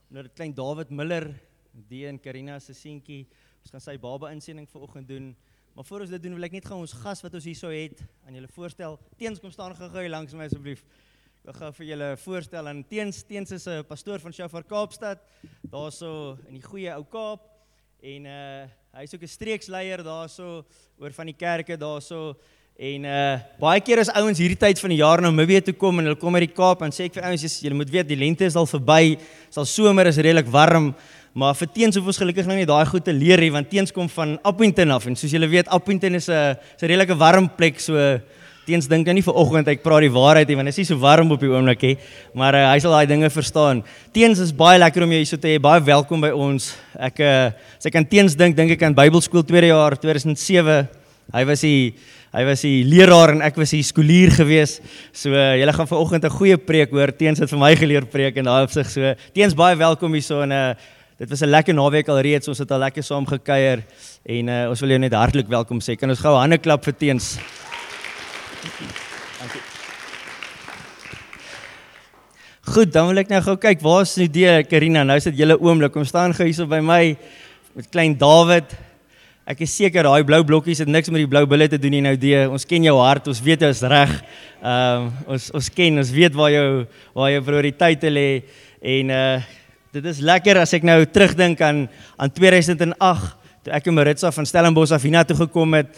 onder klein David Miller, die en Karina se seentjie. Ons gaan sy baba insending vanoggend doen. Maar voor ons dit doen, wil ek net gou ons gas wat ons hier so het aan julle voorstel. Teens, kom staan gou hier langs my asseblief. Ek wil gou vir julle voorstel aan Teens is 'n pastoor van Shofar Kaapstad, daarso in die goeie ou Kaap. En hy is ook 'n streeksleier daarso oor van die kerke daarso. En baie keer as ouens hierdie tyd van die jaar na Namibië toe kom en hulle kom uit die Kaap en sê ek vir ouens, julle moet weet die lente is al verby, is al somer, is redelik warm, maar vir Teens hoef ons gelukkig nou nie daai goed te leer nie, want Teens kom van Appington af en soos julle weet, Appington is 'n redelike warm plek, so Teens dink nou nie vanoggend ek praat die waarheid nie, want dit is nie so warm op die oomblik nie, maar hy sal daai dinge verstaan. Teens, is baie lekker om jou hier so te hê, baie welkom by ons. Ek as ek aan Teens dink ek aan Bybelskool tweede jaar 2007. Hy was die leraar en ek was die skoolier gewees. So julle gaan vanoggend 'n goeie preek hoor. Teens het vir my geleer preek in daai opsig. So Teens, baie welkom hierso en dit was 'n lekker naweek al reeds. Ons het al lekker saam gekuier en ons wil jou net hartlik welkom sê. Kan ons gou 'n hande klap vir Teens? Dankie. Goed, dan wil ek nou gou kyk, waar is nou die Karina? Nou sit julle oomblik, kom staan gou hierso by my met klein David. Ek is seker daai blou blokkies het niks met die blou bulle te doen nie nou die. Ons ken jou hart, ons weet jy is reg. Ons weet waar jou prioriteite lê en dit is lekker as ek nou terugdink aan 2008 toe ek en Maritza van Stellenbosch af hiernatoe gekom het.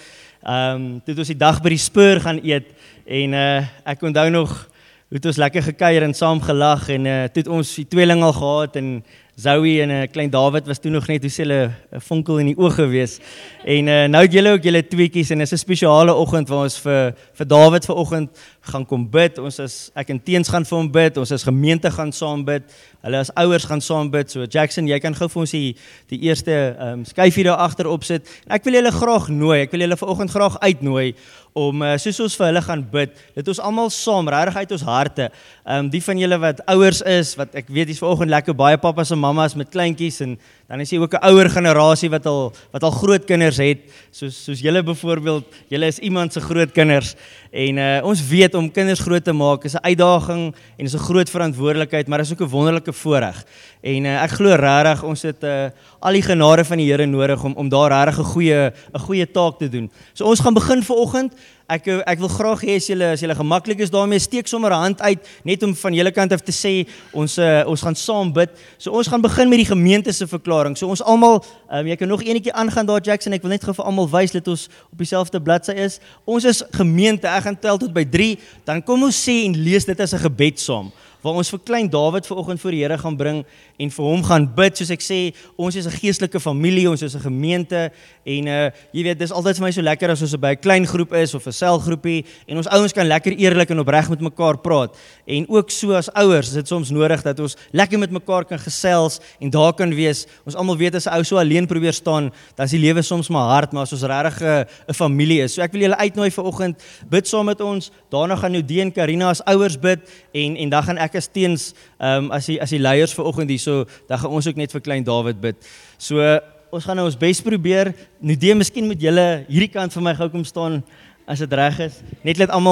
Toe het ons die dag by die Spur gaan eet en ek onthou nog hoe het ons lekker gekuier en saam gelag en toe het ons die tweeling al gehad en Zoe en klein David was toe nog net hoe sê hulle 'n vonkel in die oë gewees. En nou het julle ook julle tweetjies en is 'n spesiale oggend waar ons vir David vanoggend gaan kom bid. Ek en Teens gaan vir hom bid. Ons as gemeente gaan saam bid. Hulle as ouers gaan saam bid. So Jackson, jy kan gou vir ons die eerste skyfie daar agter opsit. Ek wil julle graag nooi. Ek wil julle vanoggend graag uitnooi om soos ons vir hulle gaan bid, dit ons almal saam regtig uit ons harte. Die van julle wat ouers is, wat ek weet is vanoggend lekker baie pappas en mammas met kleintjies en dan is jy ook 'n ouer generasie wat al groot kinders het, soos julle byvoorbeeld, julle is iemand se groot kinders en ons weet om kinders groot te maak is 'n uitdaging en is 'n groot verantwoordelikheid, maar is ook 'n wonderlike voorreg. En ek glo regtig ons het al die genade van die Here nodig om daar regtig 'n goeie taak te doen. So ons gaan begin vanoggend. Ek wil graag hê as julle gemaklik is daarmee, steek sommer 'n hand uit net om van julle kant af te sê ons gaan saam bid. So ons gaan begin met die gemeente se verklaring. So ons almal, jy kan nog enetjie aangaan daar Jackson. Ek wil net gou vir almal wys dat ons op dieselfde bladsy is. Ons is gemeente. Ek gaan tel tot by 3. Dan kom ons sê en lees dit as 'n gebed saam, waar ons vir klein David vanoggend voor die Here gaan bring en vir hom gaan bid. Soos ek sê, ons is 'n geestelike familie, ons is 'n gemeente en jy weet, dis altyd vir my so lekker as ons by 'n klein groep is of 'n selgroepie en ons ouens kan lekker eerlik en opreg met mekaar praat. En ook so as ouers is dit soms nodig dat ons lekker met mekaar kan gesels en daar kan wees. Ons almal weet as 'n ou so alleen probeer staan, dan is die lewe soms maar hard, maar as ons regtig 'n familie is. So ek wil julle uitnooi vanoggend, bid saam met ons. Daarna gaan nou Die en Karina as ouers bid en dan gaan ek as Teens as die leiers vanoggend hier, so dan gaan ons ook net vir klein David bid. So ons gaan nou ons bes probeer. Nudee, miskien moet julle hierdie kant van my gou kom staan as dit reg is. Net laat almal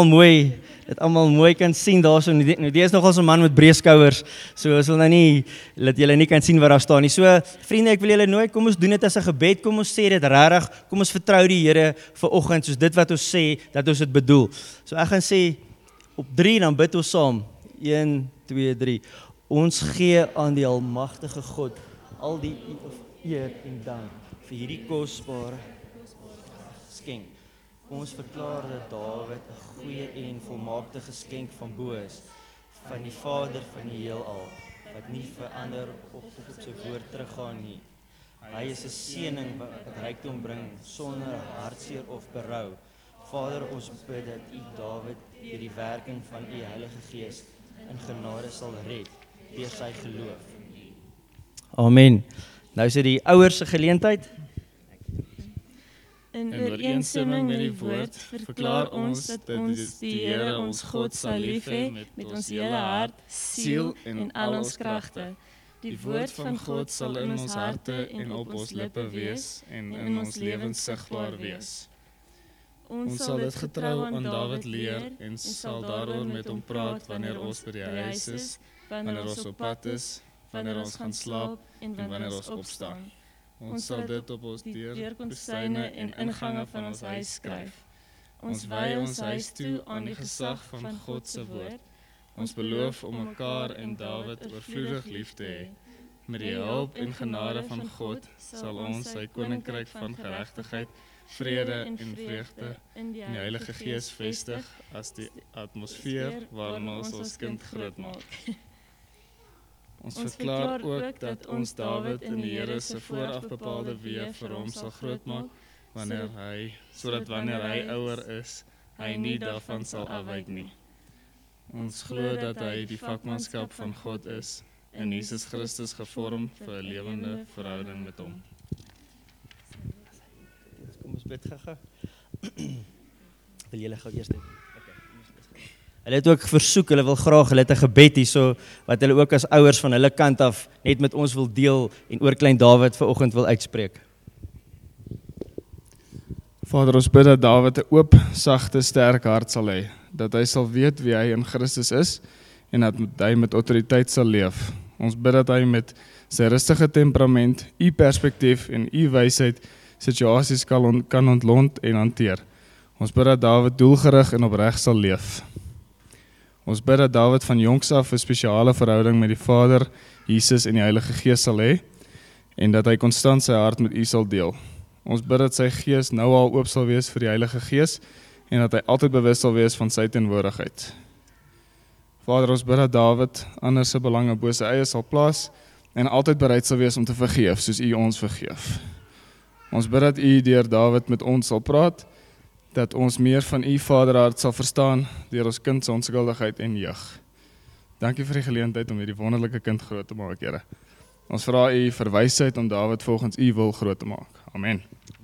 mooi kan sien daarso. Nudee is nogal so 'n man met breë skouers. So ons wil nou nie dat julle nie kan sien waar daar staan nie. So vriende, ek wil julle nooi, kom ons doen dit as 'n gebed. Kom ons sê dit regtig. Kom ons vertrou die Here vanoggend soos dit wat ons sê dat ons dit bedoel. So ek gaan sê op 3 dan bid ons saam. 1, 2, 3. Ons gee aan die almagtige God al die eer en dank vir hierdie kosbare skenk. Ons verklaar dat Dawid 'n goeie en volmaakte geskenk van bo is, van die Vader van die heelal, wat nie verander op sy woord teruggaan nie. Hy is 'n seëning wat rykdom bring sonder hartseer of berou. Vader, ons bid dat U Dawid deur die werking van U Heilige Gees in genade sal red deur sy geloof. Amen. Nou is dit die ouers se geleentheid. In ooreenstemming met die woord verklaar ons dat ons die Here ons God sal lief hê met ons hele hart, siel en al ons kragte. Die woord van God sal in ons harte en op ons lippe wees en in ons lewens sigbaar wees. Ons sal dit getrou aan Dawid leer en sal daaroor met hom praat wanneer ons by die huis is, wanneer ons op pad is, wanneer ons gaan slaap en wanneer ons opstaan. Ons sal dit op ons deurkonsyne en ingange van ons huis skryf. Ons wy ons huis toe aan die gesag van God se woord. Ons beloof om mekaar en Dawid oorvloedig lief te hê. Met die hulp en genade van God sal ons sy koninkryk van geregtigheid, vrede en vreugde in die Heilige Gees vestig as die atmosfeer waarin ons kind grootmaak. Ons verklaar ook dat ons Dawid in die Here se vooraf bepaalde weë vir hom sal grootmaak, sodat wanneer hy ouer is, hy nie daarvan sal afwyk nie. Ons glo dat hy die vakmanskap van God is, in Jesus Christus gevorm vir 'n lewende verhouding met hom. Kom ons bid gou. Wil julle gou eers dit? Hulle het ook versoek, hulle wil graag, hulle het 'n gebed hierso, wat hulle ook as ouers van hulle kant af net met ons wil deel en oor klein Dawid vanoggend wil uitspreek. Vader, ons bid dat Dawid 'n oop, sagte, sterk hart sal hê, dat hy sal weet wie hy in Christus is en dat hy met autoriteit sal leef. Ons bid dat hy met sy rustige temperament, u perspektief en u wysheid situasies kan ontlont en hanteer. Ons bid dat Dawid doelgerig en opreg sal leef. Ons bid dat Dawid van jongs af 'n spesiale verhouding met die Vader, Jesus en die Heilige Gees sal hê en dat hy konstant sy hart met u sal deel. Ons bid dat sy gees nou al oop sal wees vir die Heilige Gees en dat hy altyd bewus sal wees van sy teenwoordigheid. Vader, ons bid dat Dawid ander se belange bo sy eie sal plaas en altyd bereid sal wees om te vergeef, soos u ons vergeef. Ons bid dat u deur Dawid met ons sal praat, dat ons meer van u vaderhart sal verstaan deur ons kind se onskuldigheid en jeug. Dankie vir die geleentheid om hierdie wonderlike kind groot te maak, Here. Ons vra u vir wysheid om Dawid volgens u wil groot te maak. Amen.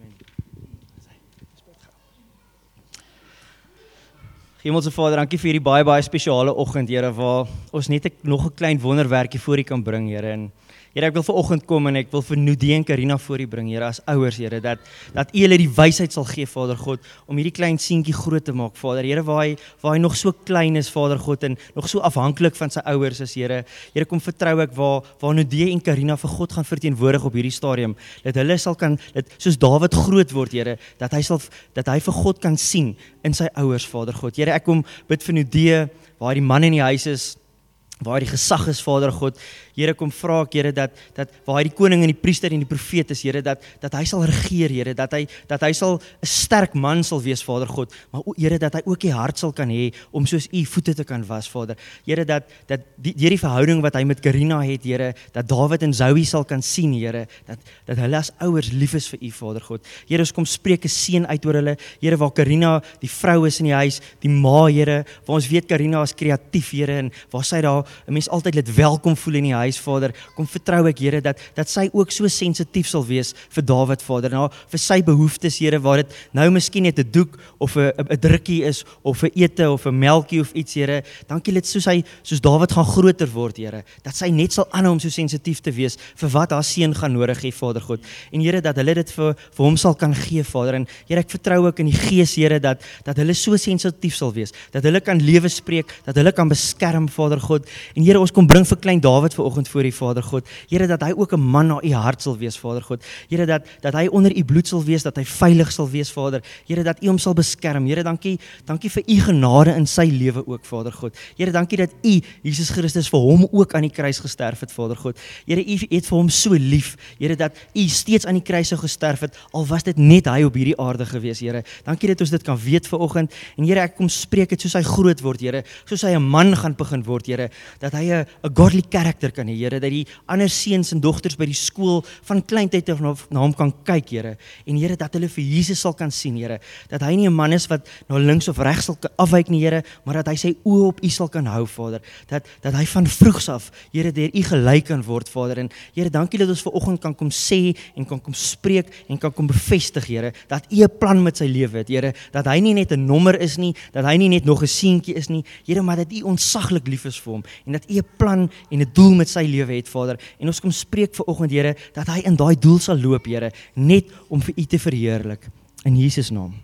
Hemelse Vader, dankie vir hierdie baie spesiale oggend, Here, waar ons net nog 'n klein wonderwerkie voor u kan bring, Here. En Here, ek wil vanoggend kom en ek wil vir Nudie en Karina voor u bring, Here, as ouers, Here, dat u hulle die wysheid sal gee, Vader God, om hierdie klein seentjie groot te maak, Vader. Here, waar hy nog so klein is, Vader God, en nog so afhanklik van sy ouers is, Here. Here, kom vertrou ek waar Nudie en Karina vir God gaan verteenwoordig op hierdie stadium, dat hulle sal kan, soos Dawid groot word, Here, dat hy vir God kan sien in sy ouers, Vader God. Here, ek kom bid vir Nudie, waar die man in die huis is, waar die gesag is, Vader God. Here, kom vra ek, Here, dat waar hy die koning en die priester en die profeet is, Here, dat hy sal regeer, Here, dat hy sal 'n sterk man sal wees, Vader God, maar Here, dat hy ook die hart sal kan hê om soos u voete te kan was, Vader. Here, dat die verhouding wat hy met Karina het, Here, dat Dawid en Zoe sal kan sien, Here, dat hulle as ouers lief is vir u, Vader God. Here, ons kom spreek 'n seën uit oor hulle, Here, waar Karina die vrou is in die huis, die ma, Here, waar ons weet Karina is kreatief, Here, en waar sy daar 'n mens altyd dit welkom voel in die huis, Vader, kom vertrou ek, Here, dat sy ook so sensitief sal wees vir Dawid, Vader, nou, vir sy behoeftes, Here, waar dit nou miskien net 'n doek, of 'n drukkie is, of 'n ete, of 'n melkie, of iets, Here, dankie dat soos Dawid gaan groter word, Here, dat sy net sal aanhou om so sensitief te wees, vir wat haar seun gaan nodig hê, Vader God, en Here, dat hulle dit vir hom sal kan gee, Vader, en Here, ek vertrou ook in die Gees, Here, dat hulle so sensitief sal wees, dat hulle kan lewe spreek, dat hulle kan beskerm, Vader God, en Here, ons kom bring vir klein Dawid vanoggend voor u, Vader God. Here, dat hy ook 'n man na u hart sal wees, Vader God. Here, dat hy onder u bloed sal wees, dat hy veilig sal wees, Vader. Here, dat u hom sal beskerm. Here, dankie vir u genade in sy lewe ook, Vader God. Here, dankie dat u, Jesus Christus, vir hom ook aan die kruis gesterf het, Vader God. Here, u het vir hom so lief. Here, dat u steeds aan die kruis sou gesterf het, al was dit net hy op hierdie aarde gewees, Here. Dankie dat ons dit kan weet vanoggend. En Here, ek kom spreek dit soos hy groot word, Here, soos hy 'n man gaan begin word, Here, dat hy 'n godly character kan hê, Here, dat die ander seuns en dogters by die skool van kleintyd af na hom kan kyk, Here, en Here, dat hulle vir Jesus sal kan sien, Here, dat hy nie 'n man is wat na links of regs sal afwyk nie, Here, maar dat hy sy oë op u sal kan hou, Vader, dat hy van vroegs af, Here, deur u gelei kan word, Vader, en Here, dankie dat ons vanoggend kan kom sê en kan kom spreek en kan kom bevestig, Here, dat u 'n plan met sy lewe het, Here, dat hy nie net 'n nommer is nie, dat hy nie net nog 'n seentjie is nie, Here, maar dat u ontsaglik lief is vir hom en dat u 'n plan en 'n doel met sy lewe het, Vader. En ons kom spreek vanoggend, Here, dat hy in daai doel sal loop, Here, net om vir u te verheerlik. In Jesus naam.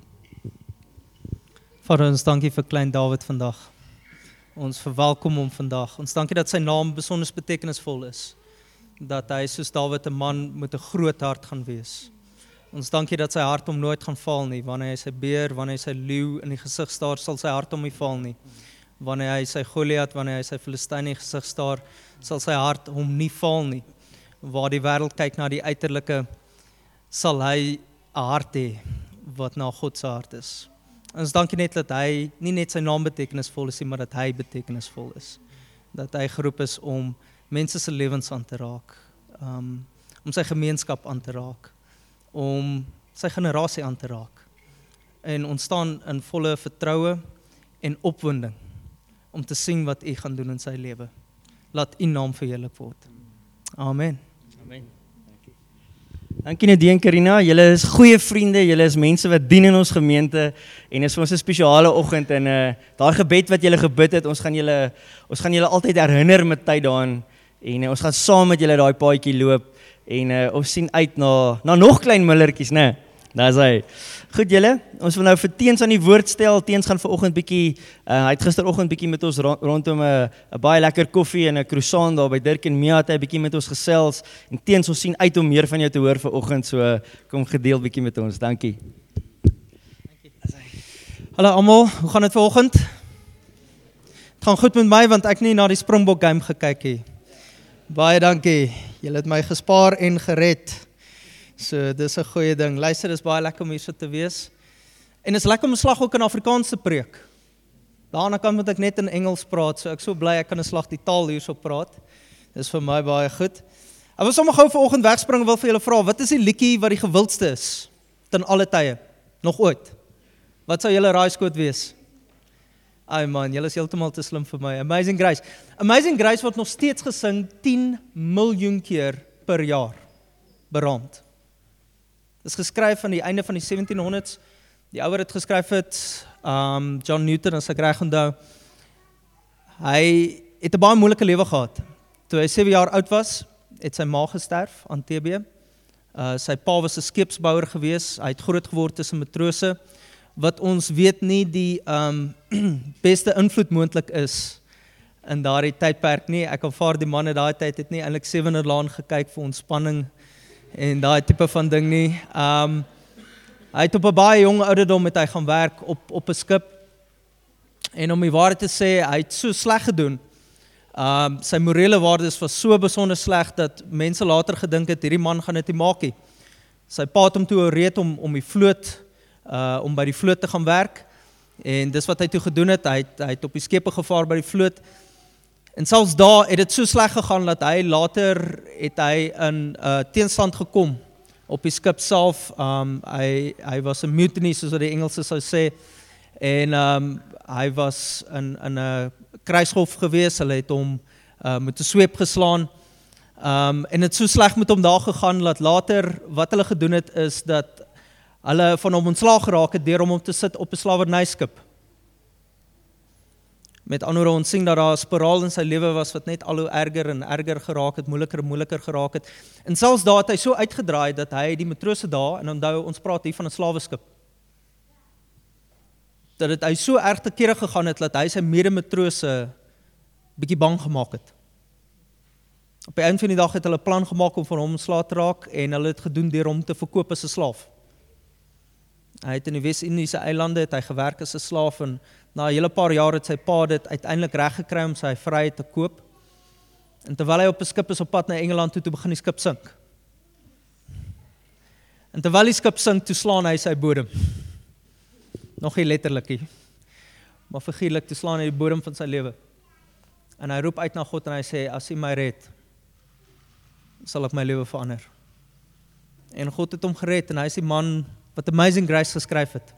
Vader, ons dankie vir klein Dawid vandag. Ons verwelkom hom vandag. Ons dankie dat sy naam besonder betekenisvol is. dat hy soos Dawid 'n man met 'n groot hart gaan wees. Ons dankie dat sy hart hom nooit gaan val nie. Wanneer hy sy beer, wanneer hy sy leeu in die gesig staar, sal sy hart hom nie val nie. Wanneer hy sy Goliat, wanneer hy sy Filistyn in die gesig staar, sal sy hart hom nie val nie. Waar die wêreld kyk na die uiterlike, sal hy 'n hart hê wat na God se hart is. Ons dankie net dat hy nie net sy naam betekenisvol is nie, maar dat hy betekenisvol is. Dat hy geroep is om mense se lewens aan te raak, om sy gemeenskap aan te raak, om sy generasie aan te raak. En ons staan in volle vertroue en opwinding om te sien wat U gaan doen in sy lewe. Laat U naam verheerlik word. Amen. Amen. Dankie Nadine en Karina, julle is goeie vriende, julle is mense wat dien in ons gemeente en is vir ons 'n spesiale oggend en daai gebed wat julle gebid het, ons gaan julle altyd herinner met tyd daarin en ons gaan saam met julle daai paadjie loop en ons sien uit na nog klein millertjies, né? Daar's hy. Goed julle, ons wil nou vir Teens aan die woord stel. Teens gaan vanoggend bietjie, hy het gisteroggend bietjie met ons rondom 'n baie lekker koffie en 'n croissant daar by Dirk en Mia het hy bietjie met ons gesels. En Teens, ons sien uit om meer van jou te hoor vanoggend, so kom gedeel bietjie met ons. Dankie. Hallo almal, hoe gaan dit vanoggend? Het gaan goed met my want ek nie na die Springbok game gekyk het. Baie dankie. Julle het my gespaar en gered. So, dis 'n goeie ding. Luister, dis baie lekker om hier so te wees. En is lekker om 'n slag ook in Afrikaans te preek. Daarna kan moet ek net in Engels praat, so ek so bly ek kan 'n slag die taal hierso praat. Dis vir my baie goed. Ek wil sommer gou vanoggend wegspring en wil vir julle vra, wat is die liedjie wat die gewildste is ten alle tye? Nog ooit? Wat sou julle raaiskoot wees? Ai man, julle is heeltemal te slim vir my. Amazing Grace. Amazing Grace word nog steeds gesing 10 miljoen keer per jaar. Beraamd. Dit is geskryf aan die einde van die 1700s. Die ouer het geskryf het, John Newton, as ek reg onthou. Hy het 'n baie moeilike lewe gehad. Toe hy 7 jaar oud was, het sy ma gesterf aan TB. Sy pa was 'n skeepsbouer gewees. Hy het groot geword tussen matrose, wat ons weet nie die beste invloed moontlik is in daardie tydperk nie. Ek aanvaar die manne daai tyd het nie eintlik Sewener Laan gekyk vir ontspanning en daai tipe van ding nie. Hy het op 'n baie jong ouderdom met hy gaan werk op 'n skip. En om die waarheid te sê, hy het so sleg gedoen. Sy morele waardes was so besonder sleg dat mense later gedink het hierdie man gaan dit nie maak nie. Sy pa het hom toe oreed om die vloot om by die vloot te gaan werk. En dis wat hy toe gedoen het. Hy het op die skepe gevaar by die vloot. En selfs daar het dit so sleg gegaan dat hy later het hy in teenstand gekom op die skip self. Hy was 'n mutiny soos wat die Engelse sou sê. En hy was in 'n kruishof gewees. Hulle het hom met 'n sweep geslaan. En het so sleg met hom daar gegaan dat later wat hulle gedoen het is dat hulle van hom ontslaag geraak het deur om te sit op 'n slawernyskip. Met ander woorde, ons sien dat daar 'n spiraal in sy lewe was wat net al hoe erger en erger geraak het, moeiliker en moeiliker geraak het. En selfs daar het hy so uitgedraai dat hy die matrose daar, en onthou ons praat hier van 'n slaweskip, dat hy so erg te kere gegaan het dat hy sy medematrose bietjie bang gemaak het. Op die einde van die dag het hulle 'n plan gemaak om van hom ontslae te raak en hulle het gedoen deur hom te verkoop as 'n slaaf. Hy het in die Wes-Indiese eilande het hy gewerk as 'n slaaf en na 'n hele paar jaar het sy pa dit uiteindelik reg gekry om sy vryheid te koop. En terwyl hy op 'n skip is op pad na Engeland toe begin die skip sink. En terwyl die skip sink, toe slaan hy sy bodem. Nog nie letterlik nie, maar figuurlik toe slaan hy die bodem van sy lewe. En hy roep uit na God en hy sê, as U my red, sal ek my lewe verander. En God het hom gered en hy is die man wat Amazing Grace geskryf het.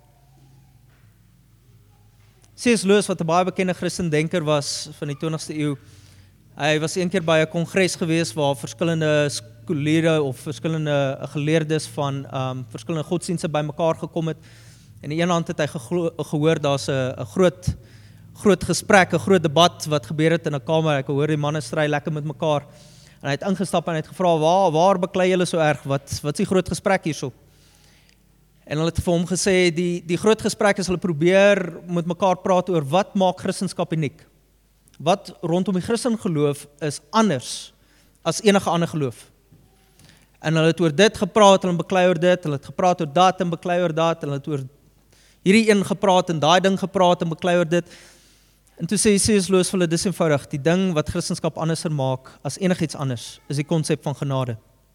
C.S. Lewis, wat 'n baie bekende Christendenker was van die 20ste eeu, hy was eendag by 'n kongres gewees waar verskillende skoliere of verskillende geleerdes van verskillende godsdienste bymekaar gekom het. En in een hand het hy gehoor, daar's 'n groot gesprek, 'n groot debat wat gebeur het in 'n kamer. Ek hoor die manne stry lekker met mekaar. En hy het ingestap en hy het gevra, waar beklei julle so erg? Wat is die groot gesprek hierso? En hulle het vir hom gesê, die groot gesprek is hulle probeer met mekaar praat oor wat maak Christendom uniek? Wat rondom die Christen geloof is anders as enige ander geloof. En hulle het oor dit gepraat, hulle beklei oor dit, hulle het gepraat oor dat en beklei oor dat, hulle het oor hierdie een gepraat en daai ding gepraat en beklei oor dit. En toe sê C.S. Lewis vir hulle, dis eenvoudig, die ding wat Christendom anderser maak as enigiets anders, is die konsep van genade.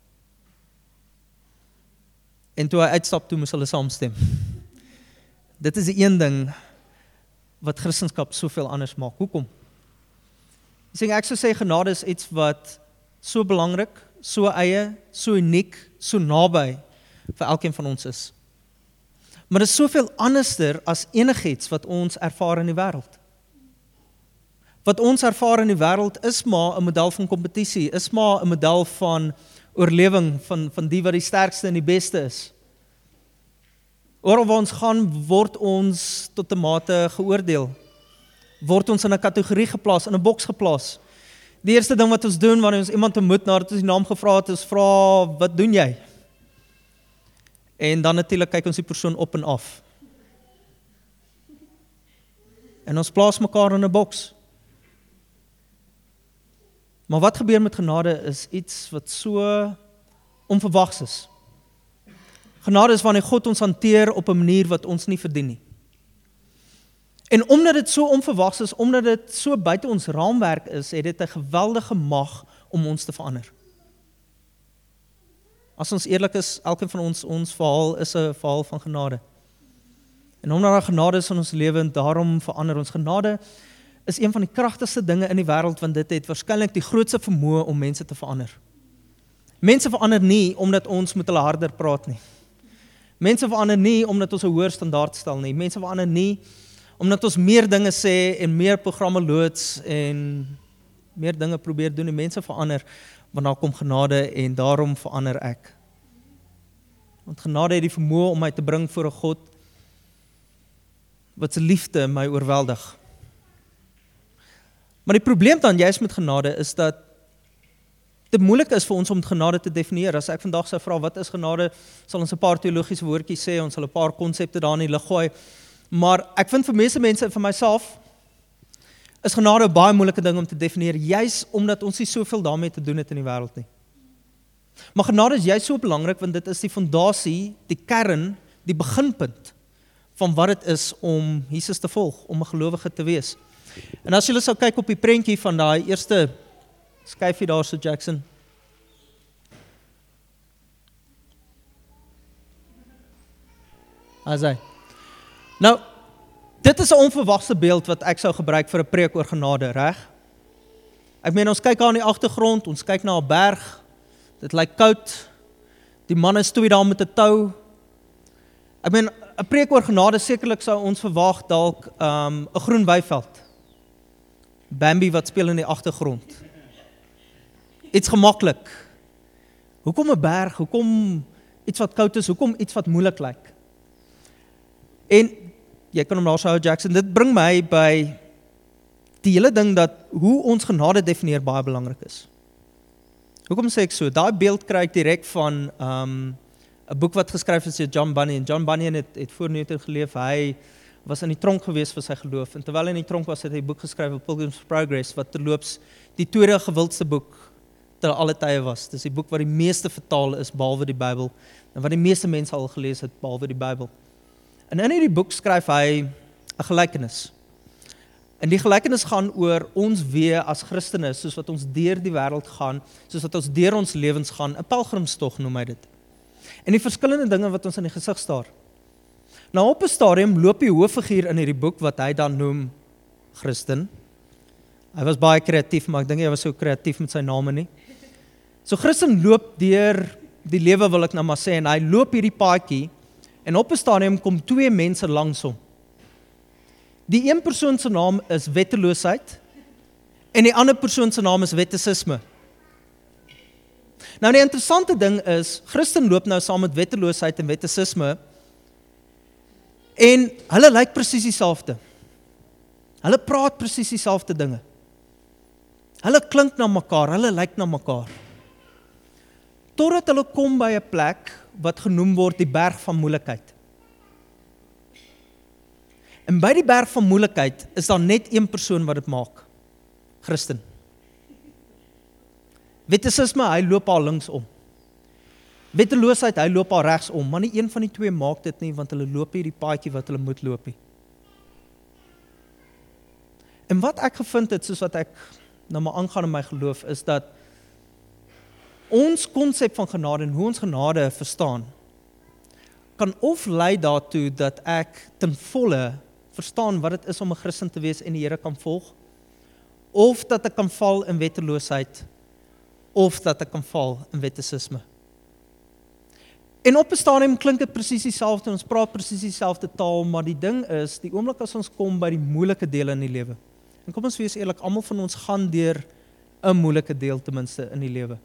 En toe hy uitstap, toe moes hulle saamstem. Dit is die een ding wat Christendom soveel anders maak. Hoekom? Ek sou sê genade is iets wat so belangrik, so eie, so uniek, so naby vir elkeen van ons is. Maar dit is soveel anderster as enigiets wat ons ervaar in die wêreld. Wat ons ervaar in die wêreld is maar 'n model van kompetisie, is maar 'n model van oorlewing van die wat die sterkste en die beste is. Oral waar ons gaan, word ons tot 'n mate geoordeel. Word ons in 'n kategorie geplaas, in 'n boks geplaas. Die eerste ding wat ons doen wanneer ons iemand ontmoet nadat ons die naam gevra het, is vra, wat doen jy? En dan natuurlik kyk ons die persoon op en af. En ons plaas mekaar in 'n boks. Maar wat gebeur met genade is iets wat so onverwags is. Genade is wanneer God ons hanteer op 'n manier wat ons nie verdien nie. En omdat dit so onverwags is, omdat dit so buite ons raamwerk is, het dit 'n geweldige mag om ons te verander. As ons eerlik is, elkeen van ons verhaal is 'n verhaal van genade. En omdat daar genade is in ons lewe, en daarom verander ons. Genade is een van die kragtigste dinge in die wêreld, want dit het waarskynlik die grootste vermoë om mense te verander. Mense verander nie omdat ons met hulle harder praat nie. Mense verander nie omdat ons 'n hoër standaard stel nie. Mense verander nie omdat ons meer dinge sê en meer programme loods en meer dinge probeer doen. Die mense verander, want daar kom genade en daarom verander ek. Want genade het die vermoë om my te bring voor 'n God wat se liefde my oorweldig. Maar die probleem dan juist met genade is dat dit moeilik is vir ons om genade te definieer. As ek vandag sou vra wat is genade, sal ons 'n paar teologiese woordjies sê, ons sal 'n paar konsepte daar in die lug gooi. Maar ek vind vir meeste mense en vir myself is genade 'n baie moeilike ding om te definieer, juis omdat ons nie soveel daarmee te doen het in die wêreld nie. Maar genade is juist so belangrik want dit is die fondasie, die kern, die beginpunt van wat dit is om Jesus te volg, om 'n gelowige te wees. En as julle sou kyk op die prentjie van daai eerste skyfie daar so Jackson. Asai. Nou, dit is 'n onverwagse beeld wat ek sou gebruik vir 'n preek oor genade, reg? Ek meen ons kyk daar in die agtergrond, ons kyk na 'n berg. Dit lyk koud. Die manne stoei daar met 'n tou. Ek meen 'n preek oor genade sekerlik sou ons verwag dalk 'n groen weiveld. Bambi wat speel in die agtergrond. Iets gemaklik. Hoekom 'n berg? Hoekom iets wat koud is? Hoekom iets wat moeilik lyk? En jy kan hom daar sou Jackson, dit bring my by die hele ding dat hoe ons genade definieer baie belangrik is. Hoekom sê ek so? Daai beeld kry ek direk van 'n boek wat geskryf is deur John Bunyan. John Bunyan het voor Newton geleef. Hy was in die tronk gewees vir sy geloof. En terwyl hy in die tronk was, het hy 'n boek geskryf op Pilgrim's Progress, wat terloops die tweede gewildste boek ter alle tye was. Dis die boek wat die meeste vertaal is, behalwe die Bybel, en wat die meeste mense al gelees het, behalwe die Bybel. En in hierdie boek skryf hy 'n gelykenis. En die gelykenis gaan oor ons weer as Christene, soos wat ons deur die wêreld gaan, soos wat ons deur ons lewens gaan, 'n pelgrimstog noem hy dit. En die verskillende dinge wat ons in die gesig staar. Nou op 'n stadium loop die hooffiguur in hierdie boek wat hy dan noem Christen. Hy was baie kreatief, maar ek dink hy was so kreatief met sy name nie. So Christen loop deur die lewe, wil ek nou maar sê, en hy loop hierdie paadjie en op 'n stadium kom twee mense langs hom. Die een persoon se naam is wetteloosheid en die ander persoon se naam is wettisisme. Nou die interessante ding is, Christen loop nou saam met wetteloosheid en wettisisme en hulle lyk presies dieselfde. Hulle praat presies dieselfde dinge. Hulle klink na mekaar, hulle lyk na mekaar. Totdat hulle kom by 'n plek wat genoem word die berg van moeilikheid. En by die berg van moeilikheid is daar net een persoon wat dit maak. Christen. Wettisisme, hy loop al linksom. Wetteloosheid, hy loop al regsom, maar nie een van die twee maak dit nie, want hulle loop hierdie paadjie wat hulle moet loop. En wat ek gevind het, soos wat ek nou maar aangaan in my geloof, is dat ons konsep van genade en hoe ons genade verstaan, kan of lei daartoe dat ek ten volle verstaan wat dit is om 'n Christen te wees en die Here kan volg, of dat ek kan val in wetteloosheid, of dat ek kan val in wettisisme. En op 'n stadium klink dit presies dieselfde, ons praat presies dieselfde taal, maar die ding is, die oomblik as ons kom by die moeilike dele in die lewe, en kom ons wees eerlik, almal van ons gaan deur 'n moeilike deel ten minste in die lewe.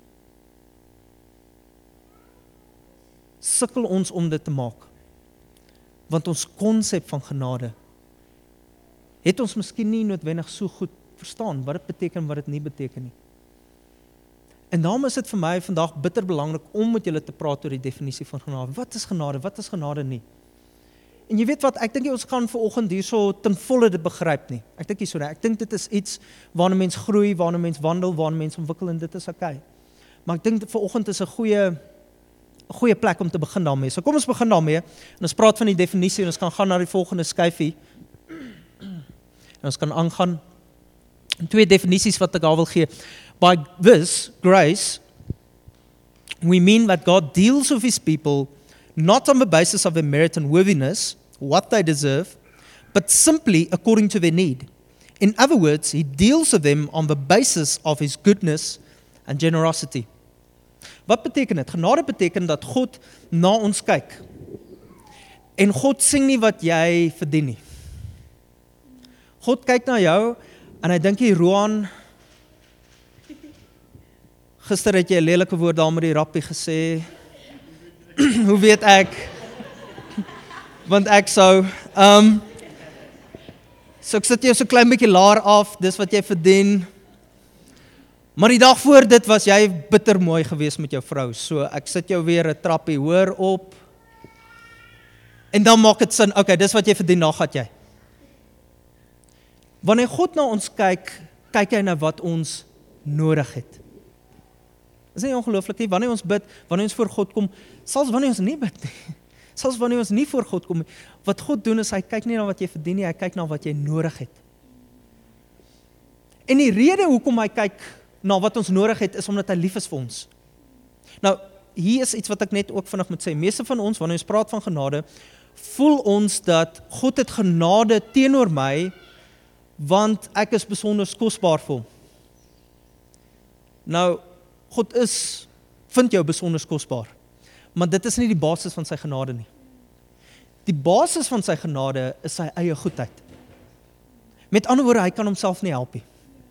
Sukkel ons om dit te maak, want ons konsep van genade het ons miskien nie noodwendig so goed verstaan, wat dit beteken, wat dit nie beteken nie. En daarom is dit vir my vandag bitter belangrik om met julle te praat oor die definisie van genade. Wat is genade nie? En jy weet wat, ek dink ons gaan vanoggend hierso ten volle dit begryp nie. Ek dink nie so nie. Ek dink dit is iets waarna mens groei, waarna mens wandel, waarna mens ontwikkel en dit is okay. Maar ek dink vanoggend is 'n goeie plek om te begin daarmee. So kom ons begin daarmee en ons praat van die definisie en ons kan gaan na die volgende skyfie. En ons kan aangaan. En 2 definisies wat ek daar wil gee. By this, grace, we mean that God deals with his people not on the basis of their merit and worthiness, what they deserve, but simply according to their need. In other words, he deals with them on the basis of his goodness and generosity. Wat beteken dit? Genade beteken dat God na ons kyk. En God sien nie wat jy verdien nie. God kyk na jou en hy dink jy, Roan, gister het jy 'n lelike woord daar met die rappie gesê. Hoe weet ek? Want ek sou. So ek sit jou so klein bietjie laer af, dis wat jy verdien. Maar die dag voor dit was jy bitter mooi geweest met jou vrou. So ek sit jou weer 'n trappie hoër op. En dan maak dit sin, okay, dis wat jy verdien, nou gaan jy. Wanneer God na ons kyk, kyk hy na wat ons nodig het. Is nie ongelooflik nie, wanneer ons bid, wanneer ons voor God kom, selfs wanneer ons nie bid nie, selfs wanneer ons nie voor God kom, wat God doen is, hy kyk nie na wat jy verdien nie, hy kyk na wat jy nodig het. En die rede hoekom hy kyk na wat ons nodig het, is omdat hy lief is vir ons. Nou, hier is iets wat ek net ook vinnig moet sê, meeste van ons, wanneer ons praat van genade, voel ons dat God het genade teenoor my, want ek is besonder kosbaar vir hom. Nou, God vind jou besonder kosbaar, maar dit is nie die basis van sy genade nie. Die basis van sy genade is sy eie goedheid. Met ander woorde, hy kan homself nie help nie.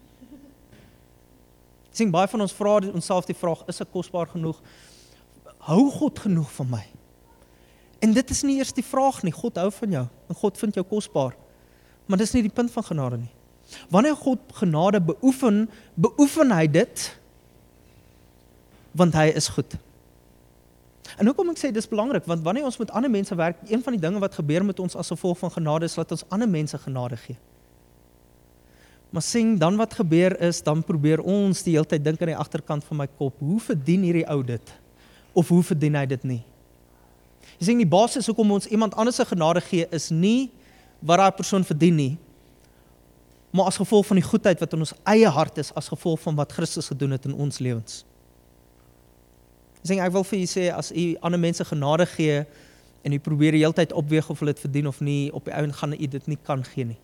Ek sien, baie van ons vra onsself die vraag, is ek kosbaar genoeg? Hou God genoeg van my? En dit is nie eers die vraag nie, God hou van jou, en God vind jou kosbaar. Maar dit is nie die punt van genade nie. Wanneer God genade beoefen hy dit, want hy is goed. En hoekom ek sê, dit is belangrik, want wanneer ons met ander mense werk, een van die dinge wat gebeur met ons as gevolg van genade, is dat ons ander mense genade gee. Maar sien, dan wat gebeur is, dan probeer ons die hele tyd dink aan die agterkant van my kop, hoe verdien hierdie ou dit? Of hoe verdien hy dit nie? Jy sien, die basis hoekom ons iemand anders se genade gee, is nie wat daai persoon verdien nie, maar as gevolg van die goedheid wat in ons eie hart is, as gevolg van wat Christus gedoen het in ons lewens. Ek wil vir julle sê, as u ander mense genade gee, en u probeer die hele tyd opweeg of hulle dit verdien of nie, op die einde gaan u dit nie kan gee nie.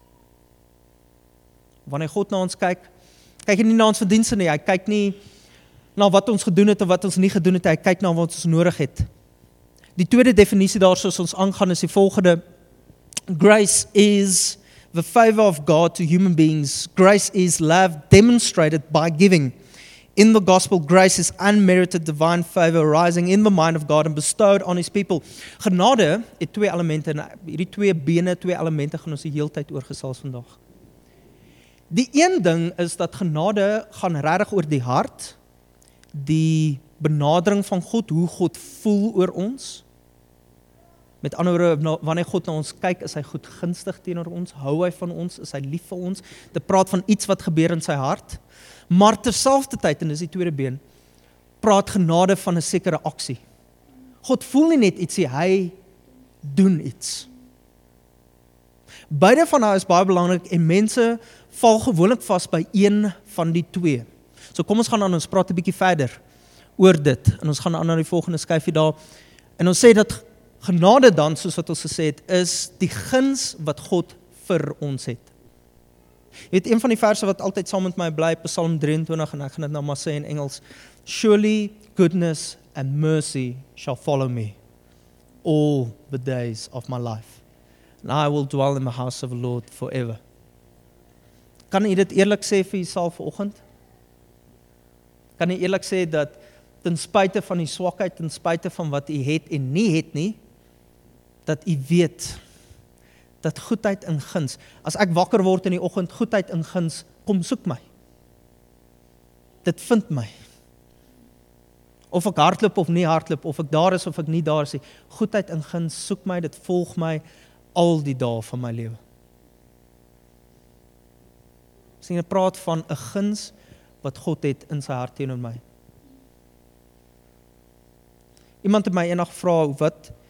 Wanneer God na ons kyk hy nie na ons verdienste nie, hy kyk nie na wat ons gedoen het of wat ons nie gedoen het, hy kyk na wat ons nodig het. Die tweede definisie daar soos ons aangaan is die volgende: Grace is the favor of God to human beings. Grace is love demonstrated by giving. In the gospel, grace is unmerited divine favor rising in the mind of God and bestowed on his people. Genade het 2 elemente, en hierdie 2 bene, 2 elemente gaan ons die hele tyd oorgesels vandag. Die een ding is dat genade gaan regtig oor die hart, die benadering van God, hoe God voel oor ons. Met ander woorde, wanneer God na ons kyk, is hy goedgunstig teenoor ons, hou hy van ons, is hy lief vir ons. Dit praat van iets wat gebeur in sy hart. Maar terselfdertyd, en dis die tweede been, praat genade van 'n sekere aksie. God voel nie net ietsie, hy doen iets. Beide van daai is baie belangrik en mense val gewoonlik vas by een van die twee. So kom ons gaan aan, ons praat 'n bietjie verder oor dit en ons gaan aan na die volgende skyfie daar. En ons sê dat genade dan, soos wat ons gesê het, is die guns wat God vir ons het. Jy weet, een van die verse wat altyd saam met my bly, Psalm 23, en ek gaan dit nou maar sê in Engels, surely goodness and mercy shall follow me all the days of my life. And I will dwell in the house of the Lord forever. Kan jy dit eerlik sê vir jouself vanoggend? Kan jy eerlik sê dat ten spyte van die swakheid, ten spyte van wat jy het en nie het nie, dat jy weet dat goedheid en guns, as ek wakker word in die oggend, goedheid en guns, kom soek my. Dit vind my. Of ek hardloop of nie hardloop, of ek daar is of ek nie daar is, goedheid en guns soek my, dit volg my al die dae van my lewe. Sien, ek praat van 'n guns wat God het in sy hart teenoor my. Iemand het my eendag gevra,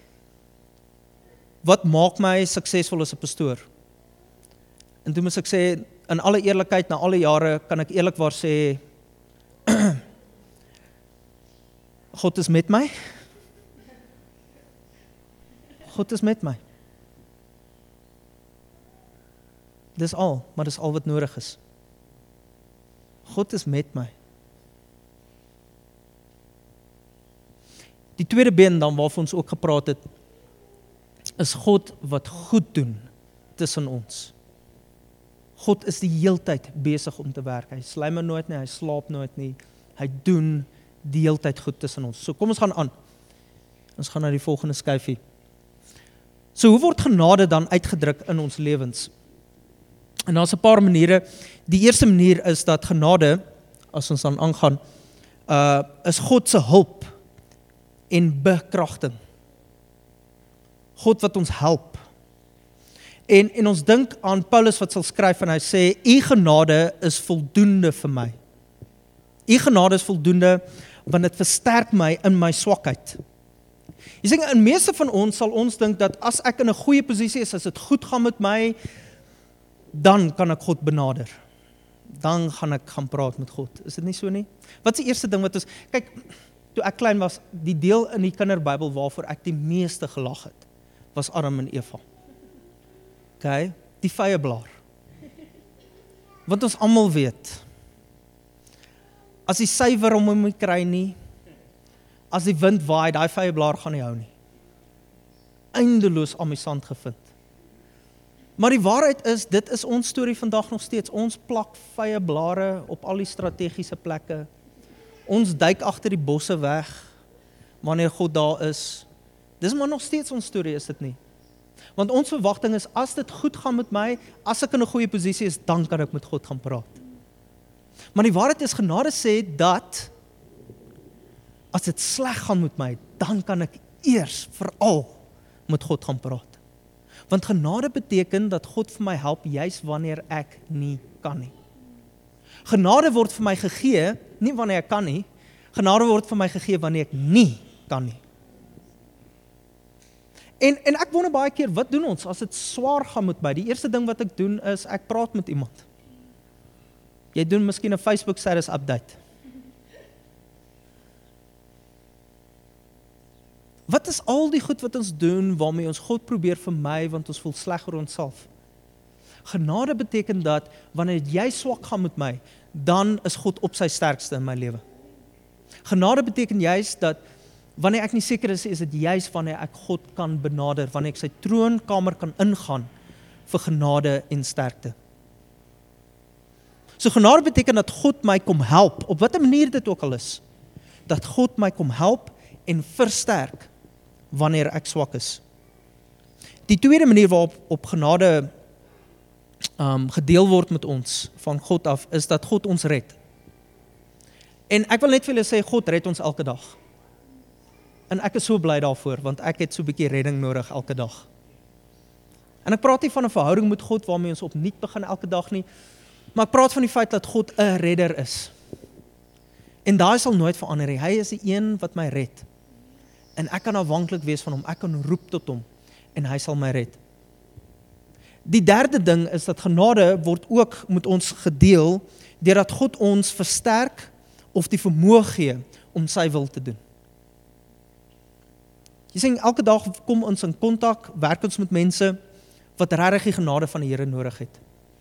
wat maak my suksesvol as 'n pastoor? En toe moes ek sê, in alle eerlikheid, na alle jare, kan ek eerlikwaar sê, God is met my. God is met my. Dis al, maar dis al wat nodig is. God is met my. Die tweede been dan waarvan ons ook gepraat het, is God wat goed doen tussen ons. God is die heeltyd besig om te werk. Hy slymer nooit nie, hy slaap nooit nie. Hy doen die heeltyd goed tussen ons. So kom ons gaan aan. Ons gaan na die volgende skyfie. So hoe word genade dan uitgedruk in ons lewens? En daar's 'n paar maniere. Die eerste manier is dat genade, as ons dan aangaan, is God se hulp en bekragting. God wat ons help. En ons dink aan Paulus wat sal skryf en hy sê, u genade is voldoende vir my. U genade is voldoende, want dit versterk my in my swakheid. Jy sê, in meeste van ons sal ons dink dat as ek in 'n goeie posisie is, as dit goed gaan met my, dan kan ek God benader. Dan gaan ek gaan praat met God. Is dit nie so nie? Wat is die eerste ding wat ons, kyk, toe ek klein was, die deel in die kinderbybel waarvoor ek die meeste gelag het, was Adam en Eva. Okay, die vyeblaar. Want ons almal weet, as die suiwer hom nie kry nie, as die wind waai, daai vyeblaar gaan nie hou nie. Eindeloos amusant gevind. Maar die waarheid is, dit is ons storie vandag nog steeds. Ons plak vyeblare op al die strategiese plekke. Ons duik agter die bosse weg, wanneer God daar is. Dis maar nog steeds ons storie, is dit nie? Want ons verwagting is, as dit goed gaan met my, as ek in 'n goeie posisie is, dan kan ek met God gaan praat. Maar die waarheid is, genade sê dat, as dit sleg gaan met my, dan kan ek eers veral met God gaan praat. Want genade beteken dat God vir my help, juis wanneer ek nie kan nie. Genade word vir my gegee, nie wanneer ek kan nie, genade word vir my gegee wanneer ek nie kan nie. En ek wonder baie keer, wat doen ons as dit swaar gaan met my? Die eerste ding wat ek doen is, ek praat met iemand. Jy doen miskien 'n Facebook status update. Wat is al die goed wat ons doen, waarmee ons God probeer vermy, want ons voel sleg oor onsself? Genade beteken dat, wanneer jy swak gaan met my, dan is God op sy sterkste in my lewe. Genade beteken juist dat, wanneer ek nie seker is dit juist wanneer ek God kan benader, wanneer ek sy troonkamer kan ingaan, vir genade en sterkte. So genade beteken dat God my kom help, op watter manier dit ook al is, dat God my kom help en versterk, wanneer ek swak is. Die tweede manier waarop genade gedeel word met ons, van God af, is dat God ons red. En ek wil net vir julle sê, God red ons elke dag. En ek is so bly daarvoor, want ek het so 'n bietjie redding nodig elke dag. En ek praat nie van 'n verhouding met God waarmee ons opnuut begin elke dag nie, maar ek praat van die feit dat God 'n redder is. En daai sal nooit verander nie. Hy is die een wat my red. En ek kan afhanklik wees van hom. Ek kan roep tot hom en hy sal my red. Die derde ding is dat genade word ook met ons gedeel deurdat God ons versterk of die vermoë gee om sy wil te doen. Jy sien, elke dag kom ons in kontak, werk ons met mense wat regtig die genade van die Here nodig het.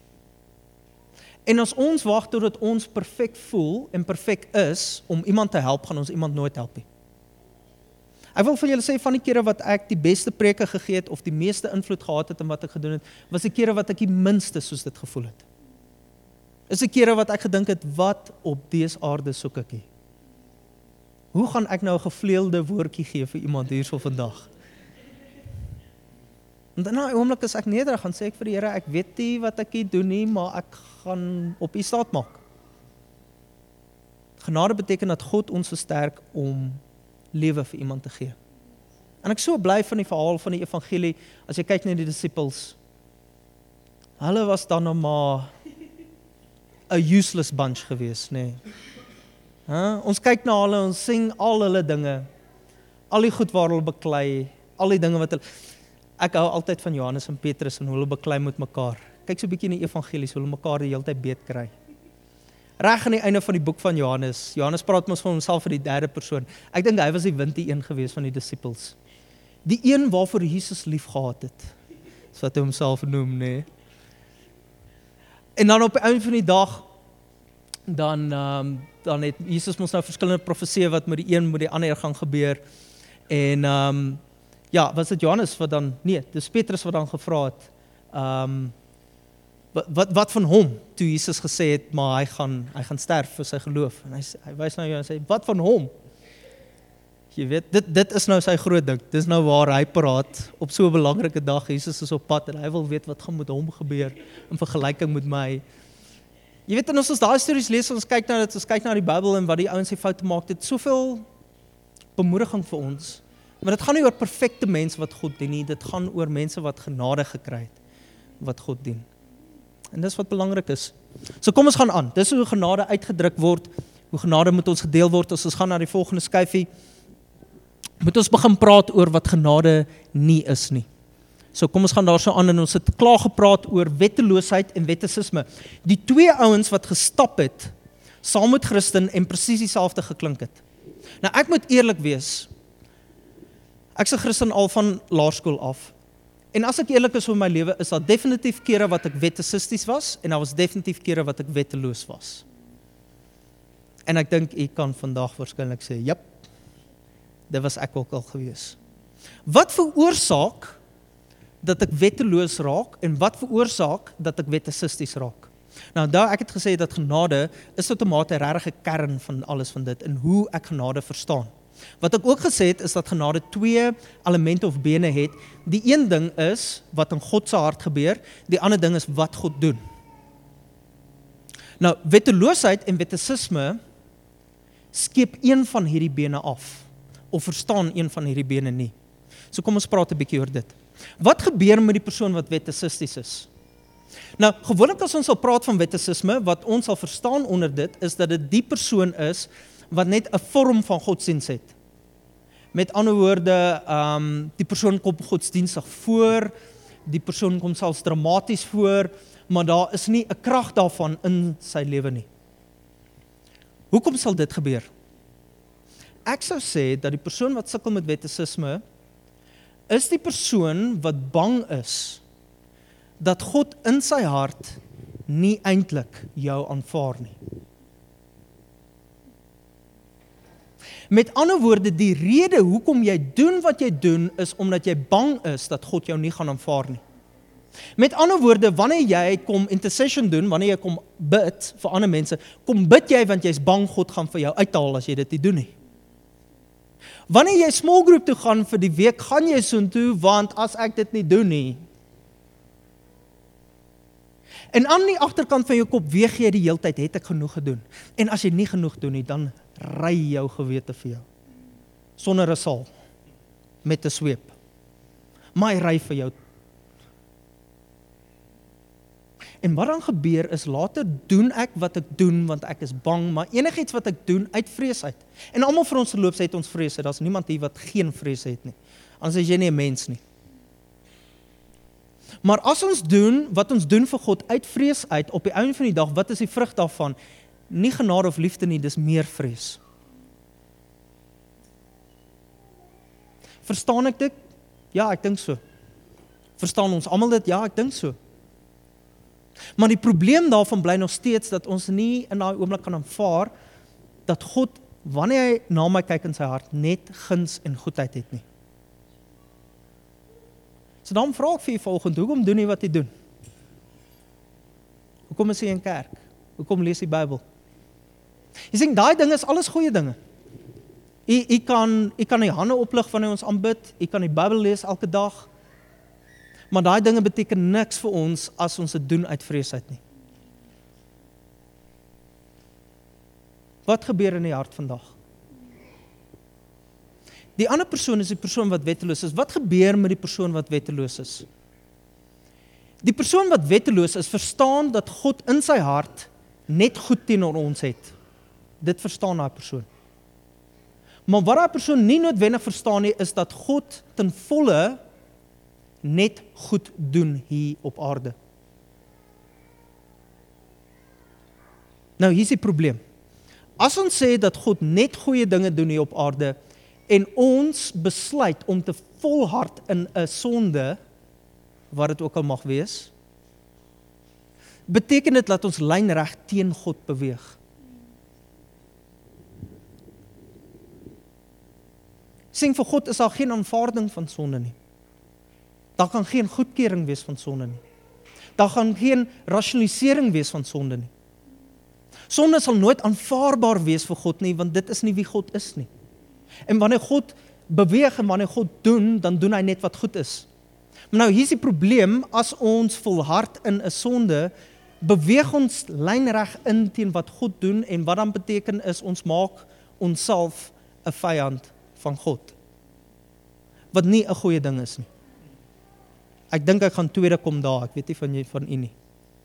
En as ons wag totdat ons perfek voel en perfek is om iemand te help, gaan ons iemand nooit help nie. Ek wil vir julle sê, van die kere wat ek die beste preke gegee het of die meeste invloed gehad het in wat ek gedoen het, was die kere wat ek die minste soos dit gevoel het. Is die kere wat ek gedink het, wat op dese aarde soek ek hier? Hoe gaan ek nou 'n gevleelde woordjie gee vir iemand hierso vandag? En in 'n oomblik as ek nederig gaan sê ek vir die Here, ek weet nie wat ek hier doen nie, maar ek gaan op U staat maak. Genade beteken dat God ons versterk om lewe vir iemand te gee. En ek so bly van die verhaal van die evangelie, as jy kyk na die disippels. Hulle was dan nog maar 'n useless bunch gewees, nê. Ons kyk na hulle, ons sing al hulle dinge, al die goed waar hulle beklei, al die dinge wat hulle... Ek hou altyd van Johannes en Petrus en hoe hulle beklei met mekaar. Kyk so 'n bietjie in die evangelies, hoe hulle mekaar die hele tyd beet kry. Reg aan die einde van die boek van Johannes. Johannes praat mos van homself vir die derde persoon. Ek dink hy was die wintie een gewees van die disippels. Die een waarvoor Jesus lief gehad het. Dis wat hy homself noem, nê. En dan op die einde van die dag, dan het Jesus mos nou verskillende profeseë wat met die een met die ander gaan gebeur. En was dit Johannes wat dan, nee, dis Petrus wat dan gevra het, wat van hom, toe Jesus gesê het, maar hy gaan sterf vir sy geloof. En hy wys na jou en sê, wat van hom? Jy weet, dit is nou sy groot ding. Dis nou waar hy praat, op so 'n belangrike dag, Jesus is op pad, en hy wil weet wat gaan met hom gebeur, in vergelyking met my. Jy weet, en as ons daai stories lees, ons kyk na die Bybel, en wat die ouens die foute maak, dit soveel bemoediging vir ons. Maar dit gaan nie oor perfekte mense wat God dien nie, dit gaan oor mense wat genade gekry het, wat God dien. En dis wat belangrik is. So kom ons gaan aan, dis hoe genade uitgedruk word, hoe genade moet ons gedeel word, as ons gaan na die volgende skyfie, moet ons begin praat oor wat genade nie is nie. So kom ons gaan daar so aan, en ons het klaar gepraat oor wetteloosheid en wettisisme. Die twee ouens wat gestap het, saam met Christen en presies dieselfde geklink het. Nou ek moet eerlik wees, ek's 'n Christen al van laerskool af. En as ek eerlik is oor my lewe, is daar definitief kere wat ek wettisisties was, en daar was definitief kere wat ek wetteloos was. En ek dink, ek kan vandag waarskynlik sê, jep, dit was ek ook al gewees. Wat veroorsaak dat ek wetteloos raak, en wat veroorsaak dat ek wettisisties raak? Nou, daar ek het gesê dat genade is tot 'n mate 'n regte kern van alles van dit, en hoe ek genade verstaan. Wat ek ook gesê het, is dat genade twee elemente of bene het. Die een ding is, wat in God se hart gebeur, die ander ding is, wat God doen. Nou, wetteloosheid en wettisisme skep een van hierdie bene af, of verstaan een van hierdie bene nie. So kom ons praat 'n bietjie oor dit. Wat gebeur met die persoon wat wettisisties is? Nou, gewoonlik as ons sal praat van wettisisme, wat ons sal verstaan onder dit, is dat dit die persoon is, wat net 'n vorm van godsdiens het. Met ander woorde, die persoon kom godsdienstig voor, die persoon kom selfs dramaties voor, maar daar is nie 'n krag daarvan in sy lewe nie. Hoekom sal dit gebeur? Ek sou sê dat die persoon wat sukkel met wettisisme, is die persoon wat bang is, dat God in sy hart nie eintlik jou aanvaar nie. Met ander woorde, die rede hoekom jy doen wat jy doen, is omdat jy bang is dat God jou nie gaan aanvaar nie. Met ander woorde, wanneer jy kom intercession doen, wanneer jy kom bid vir ander mense, kom bid jy want jy's bang God gaan vir jou uithaal as jy dit nie doen nie. Wanneer jy small group toe gaan vir die week, gaan jy soontoe, want as ek dit nie doen nie. En aan die agterkant van jou kop weeg jy die hele tyd, het ek genoeg gedoen? En as jy nie genoeg doen nie, dan ry jou gewete vir jou, sonder 'n saal. met 'n sweep. Maar hy ry vir jou. En wat dan gebeur is, later doen ek wat ek doen, want ek is bang, maar enigiets wat ek doen, uit vrees uit. En almal vir ons verloops het ons vrees, daar's niemand hier wat geen vrees het nie. Anders is jy nie 'n mens nie. Maar as ons doen, wat ons doen vir God, uit vrees uit, op die einde van die dag, wat is die vrug daarvan? Nie genade of liefde nie, dis meer vrees. Verstaan ek dit? Ja, ek dink so. Verstaan ons almal dit? Ja, ek dink so. Maar die probleem daarvan bly nog steeds, dat ons nie in daai oomblik kan aanvaar, dat God, wanneer hy na my kyk in sy hart, net guns en goedheid het nie. So dan vra ek vir jy volgende, hoekom doen jy wat jy doen? Hoekom is jy in kerk? Hoekom lees jy Bybel? Jy sê, daai ding is alles goeie dinge. Jy kan die hande oplig wanneer ons aanbid, jy kan die Bybel lees elke dag, maar daai dinge beteken niks vir ons as ons dit doen uit vrees uit nie. Wat gebeur in die hart vandag? Die ander persoon is die persoon wat wetteloos is. Wat gebeur met die persoon wat wetteloos is? Die persoon wat wetteloos is, verstaan dat God in sy hart net goed teenoor ons het. Dit verstaan daai persoon. Maar wat daai persoon nie noodwendig verstaan nie, is dat God ten volle net goed doen hier op aarde. Nou, hier is die probleem. As ons sê dat God net goeie dinge doen hier op aarde, en ons besluit om te volhard in 'n sonde, wat dit ook al mag wees, beteken dit dat ons lynreg teen God beweeg. Sê vir God is daar geen aanvaarding van sonde nie. Daar kan geen goedkeuring wees van sonde nie. Daar gaan geen rasionalisering wees van sonde nie. Sonde sal nooit aanvaarbaar wees vir God nie, want dit is nie wie God is nie. En wanneer God beweeg en wanneer God doen, dan doen hy net wat goed is. Maar nou, hier is die probleem, as ons volhard in 'n sonde, beweeg ons lynreg in teen wat God doen, en wat dan beteken is, ons maak onsself 'n vyand van God. Wat nie 'n goeie ding is nie. Ek dink ek gaan tweede kom daar, ek weet nie van u nie.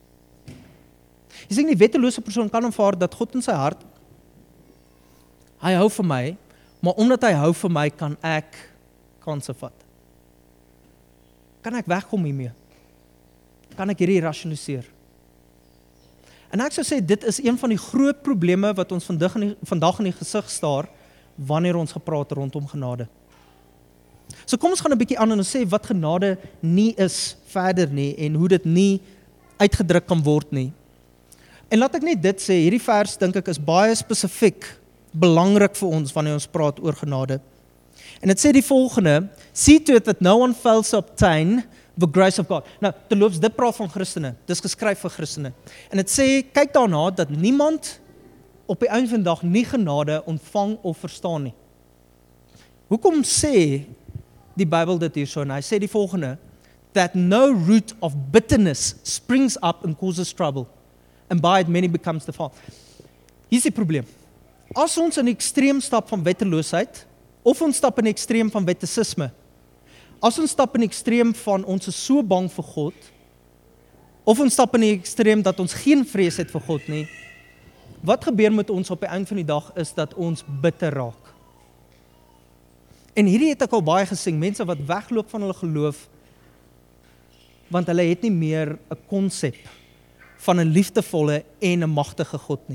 Jy sê die wettelose persoon kan aanvaar dat God in sy hart, hy hou vir my, maar omdat hy hou vir my, kan ek kanse vat. Kan ek wegkom hiermee? Kan ek hierdie rasionaliseer? En ek sou sê, dit is een van die groot probleme wat ons vandag in die gesig staar, wanneer ons gepraat rondom genade. So kom ons gaan 'n bietjie aan en ons sê wat genade nie is verder nie, en hoe dit nie uitgedruk kan word nie. En laat ek net dit sê, hierdie vers dink ek is baie spesifiek belangrik vir ons wanneer ons praat oor genade. En dit sê die volgende: see to it that no one fails to obtain the grace of God. Nou, terloops, dit praat van Christene. Dis geskryf vir Christene. En dit sê, kyk daarna dat niemand op die einde van die dag nie genade ontvang of verstaan nie. Hoekom sê die Bybel dit hier so? En hy sê die volgende: that no root of bitterness springs up and causes trouble, and by it many becomes the fall. Hier is die probleem. As ons in die ekstreem stap van wetteloosheid, of ons stap in die ekstreem van wettisisme, as ons stap in die ekstreem van ons is so bang vir God, of ons stap in die ekstreem dat ons geen vrees het vir God nie, wat gebeur met ons op die einde van die dag is dat ons bitter raak. En hierdie het ek al baie gesien, mense wat wegloop van hulle geloof, want hulle het nie meer 'n konsep van 'n liefdevolle en 'n magtige God nie.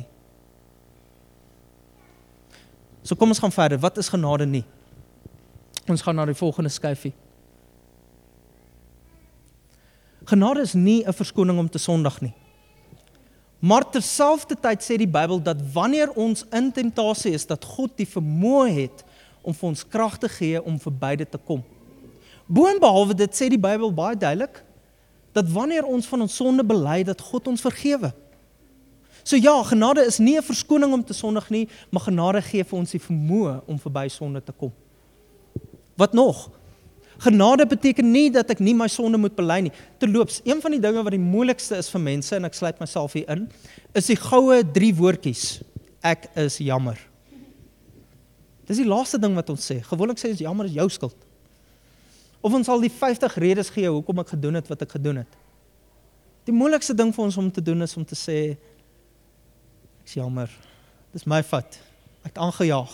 So kom ons gaan verder. Wat is genade nie? Ons gaan na die volgende skyfie. Genade is nie 'n verskoning om te sondig nie. Maar terselfdertyd sê die Bybel dat wanneer ons in tentasie is, dat God die vermoë het om vir ons krag te gee om verby dit te kom. Boonbehalwe dit sê die Bybel baie duidelik dat wanneer ons van ons sonde bely, dat God ons vergewe. So ja, genade is nie 'n verskoning om te sondig nie, maar genade gee vir ons die vermoë om verby sonde te kom. Wat nog? Genade beteken nie dat ek nie my sonde moet bely nie. Terloops, een van die dinge wat die moeilikste is vir mense, en ek sluit myself hier in, is die goue 3 woordjies. Ek is jammer. Dis die laaste ding wat ons sê. Gewoonlik sê ons jammer is jou skuld. Of ons sal die 50 redes gee hoekom ek gedoen het wat ek gedoen het. Die moeilikste ding vir ons om te doen is om te sê, ek is jammer, dis my fout, ek het aangejaag.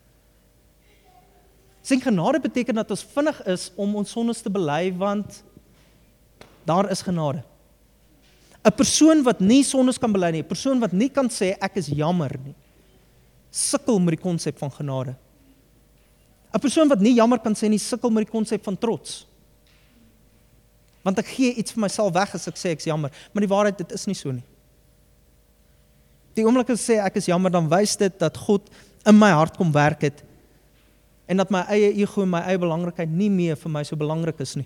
Sien, genade beteken dat ons vinnig is om ons sondes te bely, want daar is genade. 'n Persoon wat nie sondes kan bely nie, 'n persoon wat nie kan sê ek is jammer nie, sukkel met die konsep van genade. 'n Persoon wat nie jammer kan sê nie, sukkel met die konsep van trots. Want ek gee iets vir myself weg as ek sê ek is jammer, maar die waarheid, dit is nie so nie. Die oomblik as ek sê ek is jammer, dan wys dit dat God in my hart kom werk het, en dat my eie ego en my eie belangrikheid nie meer vir my so belangrik is nie.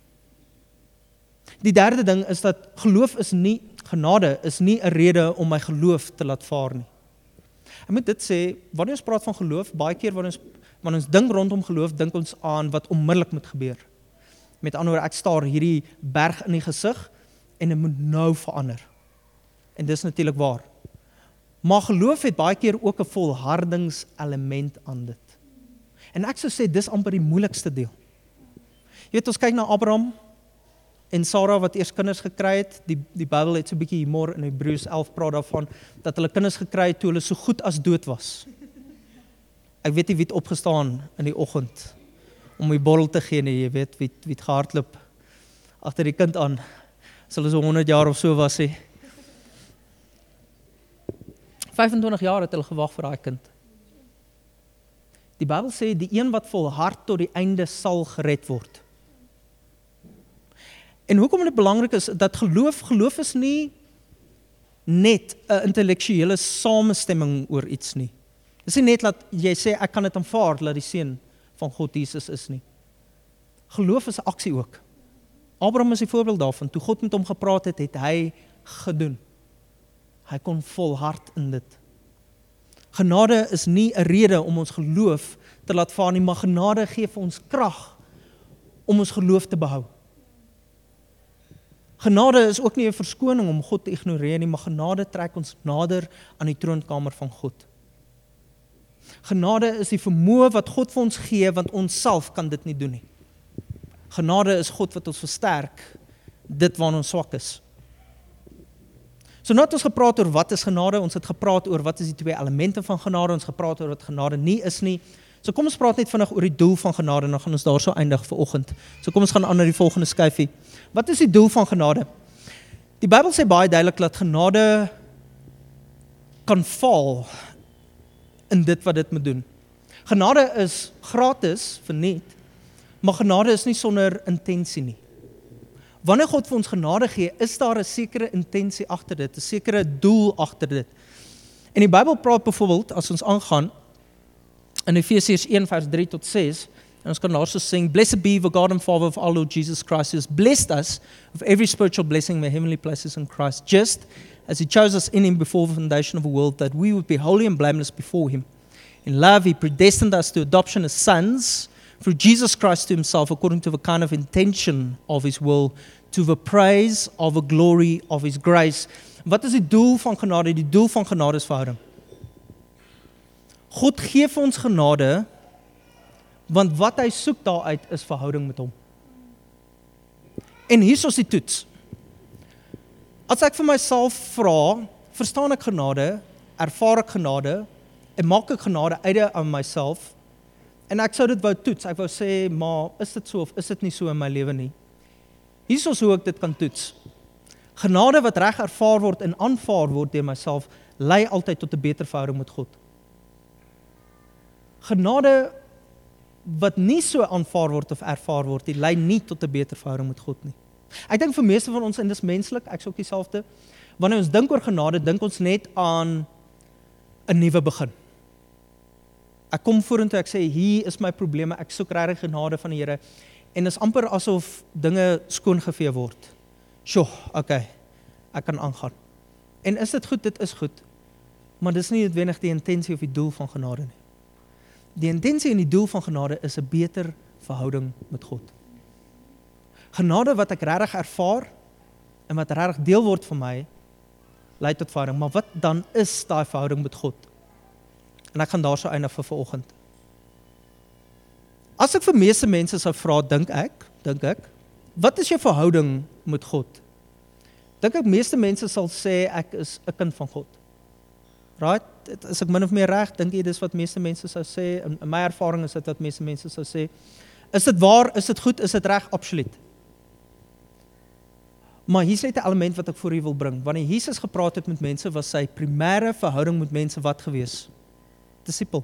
Die derde ding is dat genade is nie 'n rede om my geloof te laat vaar nie. Ek moet dit sê, wanneer ons praat van geloof, baie keer wanneer ons dink rondom geloof, dink ons aan wat onmiddellik moet gebeur. Met ander woorde, ek staar hierdie berg in die gesig en dit moet nou verander. En dis natuurlik waar. Maar geloof het baie keer ook 'n volhardingselement aan dit. En ek sou sê, dis amper die moeilikste deel. Jy weet, ons kyk na Abraham en Sarah wat eers kinders gekry het. Die Bybel het so 'n bietjie humor in Hebreërs 11 praat daarvan, dat hulle kinders gekry het toe hulle so goed as dood was. Ek weet nie wie het opgestaan in die oggend om die bottel te gee nie, jy weet, wie het gehardloop agter die kind aan, as hulle so 100 jaar of so was. 25 jaar het hulle gewag vir daai kind. Die Bybel sê, die een wat volhard tot die einde sal gered word. En hoekom dit belangrik is, dat geloof is nie net 'n intellektuele samestemming oor iets nie. Dit is nie net dat jy sê, ek kan dit aanvaar, dat die seun van God Jesus is nie. Geloof is 'n aksie ook. Abraham is 'n voorbeeld daarvan. Toe God met hom gepraat het, het hy gedoen. Hy kon volhard in dit. Genade is nie 'n rede om ons geloof te laat vaar nie, maar genade gee vir ons krag om ons geloof te behou. Genade is ook nie 'n verskoning om God te ignoreer nie, maar genade trek ons nader aan die troonkamer van God. Genade is die vermoë wat God vir ons gee, want ons self kan dit nie doen nie. Genade is God wat ons versterk, dit waar ons swak is. So nou het ons gepraat oor wat is genade, ons het gepraat oor wat is die twee elemente van genade, ons gepraat oor wat genade nie is nie. So kom ons praat net vinnig oor die doel van genade, en dan gaan ons daar so eindig vir oggend. So kom ons gaan aan na die volgende skyfie. Wat is die doel van genade? Die Bybel sê baie duidelik dat genade kan faal in dit wat dit moet doen. Genade is gratis, verniet, maar genade is nie sonder intensie nie. Wanneer God vir ons genade gee, is daar 'n sekere intensie agter dit, 'n sekere doel agter dit. En die Bybel praat byvoorbeeld, as ons aangaan, in Efesiërs 1 vers 3 tot 6, en ons kan daar so sing, Blessed be the God and Father of our Lord Jesus Christ, who has blessed us with every spiritual blessing in the heavenly places in Christ, just as he chose us in him before the foundation of the world, that we would be holy and blameless before him. In love, he predestined us to adoption as sons, through Jesus Christ to himself, according to the kind of intention of his will, to the praise of the glory of his grace. Wat is die doel van genade? Die doel van genade is verhouding. God gee vir ons genade, want wat hy soek daaruit is verhouding met hom. En hier is die toets. As ek vir myself vra, verstaan ek genade, ervaar ek genade, en maak ek genade uit aan myself, en ek sou dit wou toets, ek wou sê, maar is dit so of is dit nie so in my lewe nie? Hier is hoe ek dit kan toets. Genade wat reg ervaar word en aanvaar word deur myself, lei altyd tot 'n beter verhouding met God. Genade wat nie so aanvaar word of ervaar word, die lei nie tot 'n beter verhouding met God nie. Ek dink vir meeste van ons, en dis menslik, ek is ook dieselfde, wanneer ons dink oor genade, dink ons net aan 'n nuwe begin. Ek kom vorentoe, ek sê, hier is my probleme, ek soek regtig genade van die Here, en is amper asof dinge skoongevee word. Sjoe, okay, ek kan aangaan. En is dit goed? Dit is goed. Maar dis nie noodwendig die intensie of die doel van genade nie. Die intensie en die doel van genade is 'n beter verhouding met God. Genade wat ek regtig ervaar, en wat regtig deel word van my, lei tot verhouding. Maar wat dan is daai verhouding met God? En ek gaan daar so eindig vir vanoggend. As ek vir meeste mense sou vra, dink ek, dink ek. Wat is jou verhouding met God? Dink ek meeste mense sal sê ek is 'n kind van God. Right? As ek min of meer reg, dink jy dis wat meeste mense sou sê? In my ervaring is dit wat meeste mense sou sê. Is dit waar? Is dit goed? Is dit reg? Absoluut. Maar hier's net 'n element wat ek voor u wil bring. Wanneer Jesus gepraat het met mense, was sy primêre verhouding met mense wat gewees? Disipel.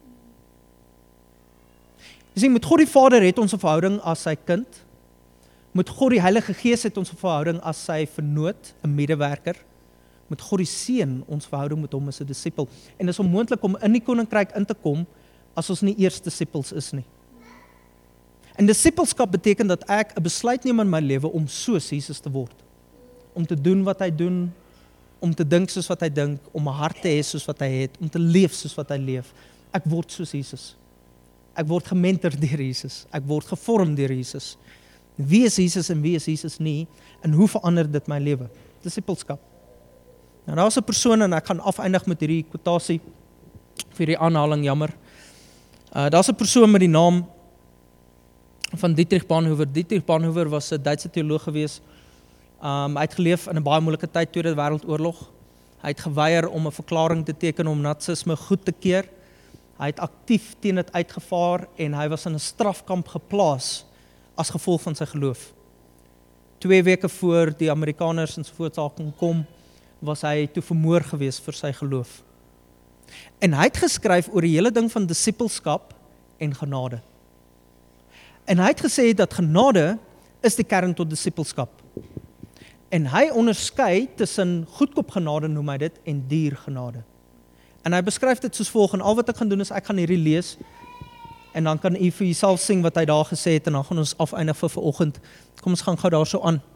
Jy sien, met God die Vader het ons 'n verhouding as sy kind. Met God die Heilige Gees het ons 'n verhouding as sy vernoot, 'n medewerker. Met God die Seun, ons verhouding met hom is 'n disipel. En dit is onmoontlik om in die koninkryk in te kom as ons nie eers disipels is nie. En disipelskap beteken dat ek 'n besluit neem in my lewe om soos Jesus te word. Om te doen wat hy doen, om te dink soos wat hy dink, om 'n hart te hê soos wat hy het, om te leef soos wat hy leef. Ek word soos Jesus. Ek word gementor deur Jesus. Ek word gevorm deur Jesus. Wie is Jesus en wie is Jesus nie? En hoe verander dit my lewe? Disipelskap. Nou daar's 'n persoon en ek gaan afeindig met hierdie kwotasie vir die aanhaling, jammer. Daar's 'n persoon met die naam van Dietrich Bonhoeffer. Dietrich Bonhoeffer was 'n Duitse teoloog gewees. Hy het geleef in 'n baie moeilike tyd, Tweede Wêreldoorlog. Hy het geweier om 'n verklaring te teken om nazisme goed te keer. Hy het aktief teen dit uitgevaar en hy was in 'n strafkamp geplaas as gevolg van sy geloof. 2 weke voor die Amerikaners en sovoorts daar kon kom, was hy toe vermoor gewees vir sy geloof. En hy het geskryf oor die hele ding van disipelskap en genade. En hy het gesê dat genade is die kern tot disipelskap. En hy onderskei tussen goedkoop genade, noem hy dit, en duur genade. En hy beskryf dit soos volg, en al wat ek gaan doen is, ek gaan hierdie lees, en dan kan u vir jouself sing wat hy daar gesê het, en dan gaan ons afeindig vir vanoggend. Kom ons gaan gou daar so aan.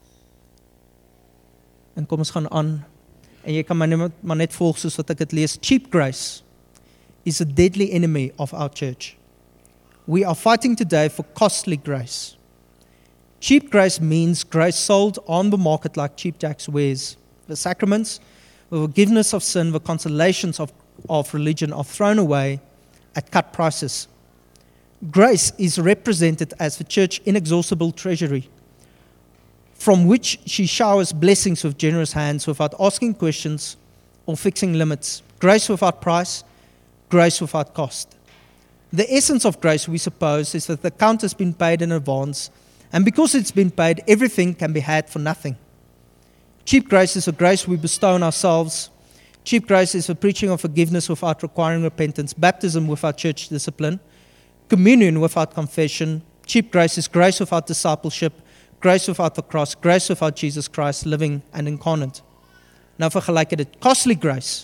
En kom ons gaan aan, en jy kan maar net volg soos wat ek het lees. Cheap grace is a deadly enemy of our church. We are fighting today for costly grace. Cheap grace means grace sold on the market like cheap Jack's wares. The sacraments, the forgiveness of sin, the consolations of religion are thrown away at cut prices. Grace is represented as the church's inexhaustible treasury, from which she showers blessings with generous hands without asking questions or fixing limits. Grace without price, grace without cost. The essence of grace, we suppose, is that the account has been paid in advance, and because it's been paid, everything can be had for nothing. Cheap grace is a grace we bestow on ourselves. Cheap grace is the preaching of forgiveness without requiring repentance, baptism without church discipline, communion without confession. Cheap grace is grace without discipleship, grace without the cross, grace without Jesus Christ living and incarnate. Nou vergelyk dit. Costly grace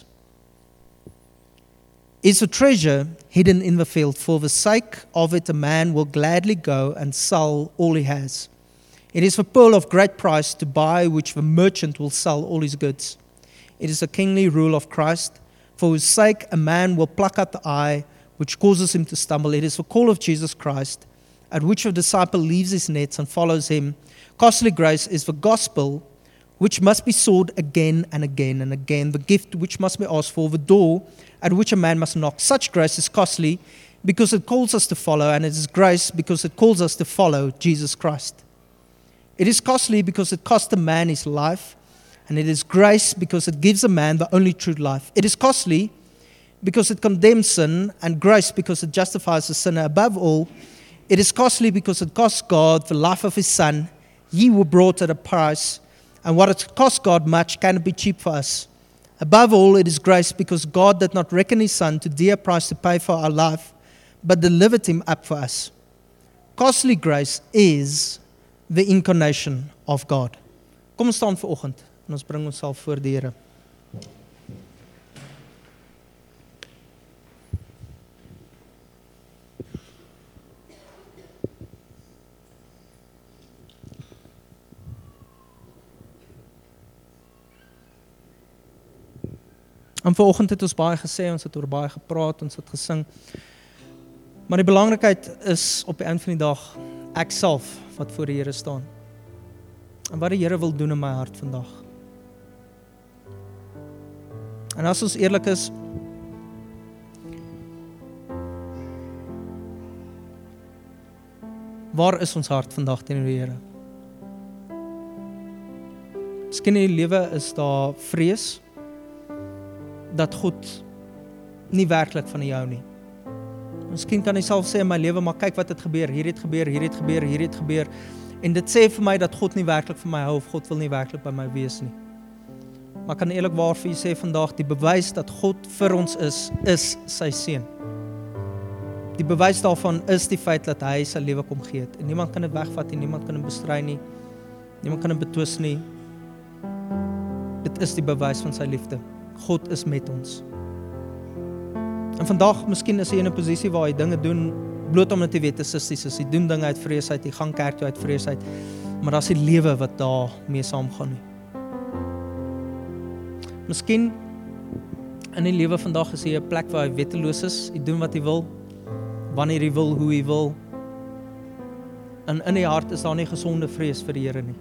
is a treasure hidden in the field. For the sake of it, a man will gladly go and sell all he has. It is the pearl of great price to buy, which the merchant will sell all his goods. It is a kingly rule of Christ, for whose sake a man will pluck out the eye, which causes him to stumble. It is the call of Jesus Christ, at which the disciple leaves his nets and follows him. Costly grace is the gospel, which must be sought again and again and again, the gift which must be asked for, the door at which a man must knock. Such grace is costly because it calls us to follow, and it is grace because it calls us to follow Jesus Christ. It is costly because it costs a man his life, and it is grace because it gives a man the only true life. It is costly because it condemns sin, and grace because it justifies the sinner. Above all, it is costly because it costs God the life of his Son. Ye were bought at a price, and what it cost God much cannot be cheap for us. Above all, it is grace because God did not reckon his Son to dear price to pay for our life, but delivered him up for us. Costly grace is the incarnation of God. Kom ons staan vanoggend en ons bring onsself voor die Here. En vanoggend het ons baie gesê, ons het oor baie gepraat, ons het gesing. Maar die belangrikheid is op die eind van die dag, ek self wat voor die Here staan. En wat die Here wil doen in my hart vandag. En as ons eerlik is, Waar is ons hart vandag teenoor die Here? Miskien in die lewe is daar vrees dat God nie werklik van jou nie. Miskien kan jy self sê in my lewe, maar kyk wat het gebeur, hier het gebeur, en dit sê vir my dat God nie werklik vir my hou, of God wil nie werklik by my wees nie. Maar ek kan eerlikwaar vir jy sê vandag, die bewys dat God vir ons is sy seun. Die bewys daarvan is die feit dat hy sy lewe kom gee het. En niemand kan dit wegvat nie, niemand kan dit bestry nie, niemand kan dit betwis nie. Dit is die bewys van sy liefde. God is met ons. En vandag, miskien is jy in 'n posisie waar jy dinge doen, bloot omdat jy wetensisties is, jy doen dinge uit vreesheid, jy gaan kerk toe uit vreesheid, maar daar is die lewe wat daar mee saamgaan nie. Miskien in die lewe vandag is jy 'n plek waar jy weteloos is, jy doen wat jy wil, wanneer jy wil, hoe jy wil. En in die hart is daar nie gesonde vrees vir die Here nie.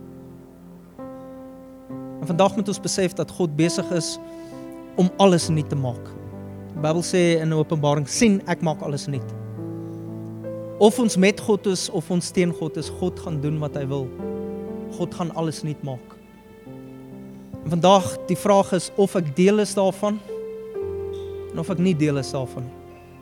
En vandag moet ons besef dat God besig is om alles nuut te maak. Die Bybel sê in 'n Openbaring, sien, ek maak alles nuut. Of ons met God is, of ons teen God is, God gaan doen wat hy wil. God gaan alles nuut maak. En vandag, die vraag is of ek deel is daarvan, en of ek nie deel is daarvan nie.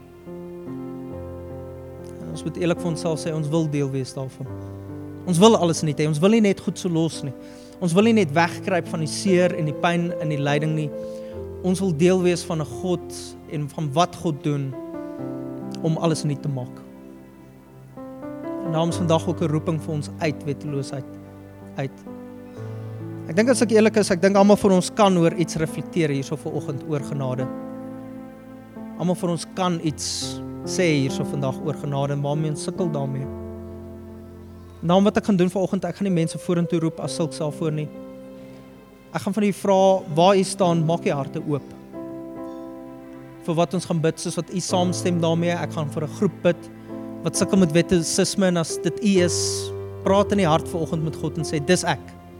En ons moet eerlik vir onsself sê, ons wil deel wees daarvan. Ons wil alles nuut hê, ons wil nie net goed so los nie. Ons wil nie net wegkruip van die seer en die pyn en die lyding nie. Ons wil deel wees van 'n God en van wat God doen om alles nuut te maak. En daarom is vandag ook 'n roeping vir ons uit weteloosheid uit. Ek dink as ek eerlik is, ek dink almal van ons kan oor iets reflekteer hierso vanoggend oor genade. Almal van ons kan iets sê hierso vandag oor genade en waarmee ons sukkel daarmee. Nou wat ek gaan doen vanoggend, ek gaan nie mense vorentoe roep as sulks daarvoor nie. Ek gaan van u vra, waar u staan, maak die harte oop. Vir wat ons gaan bid, soos wat u saamstem daarmee, ek gaan vir 'n groep bid, wat sukkel met wettisisme, en as dit u is, praat in die hart vanoggend met God en sê, dis ek.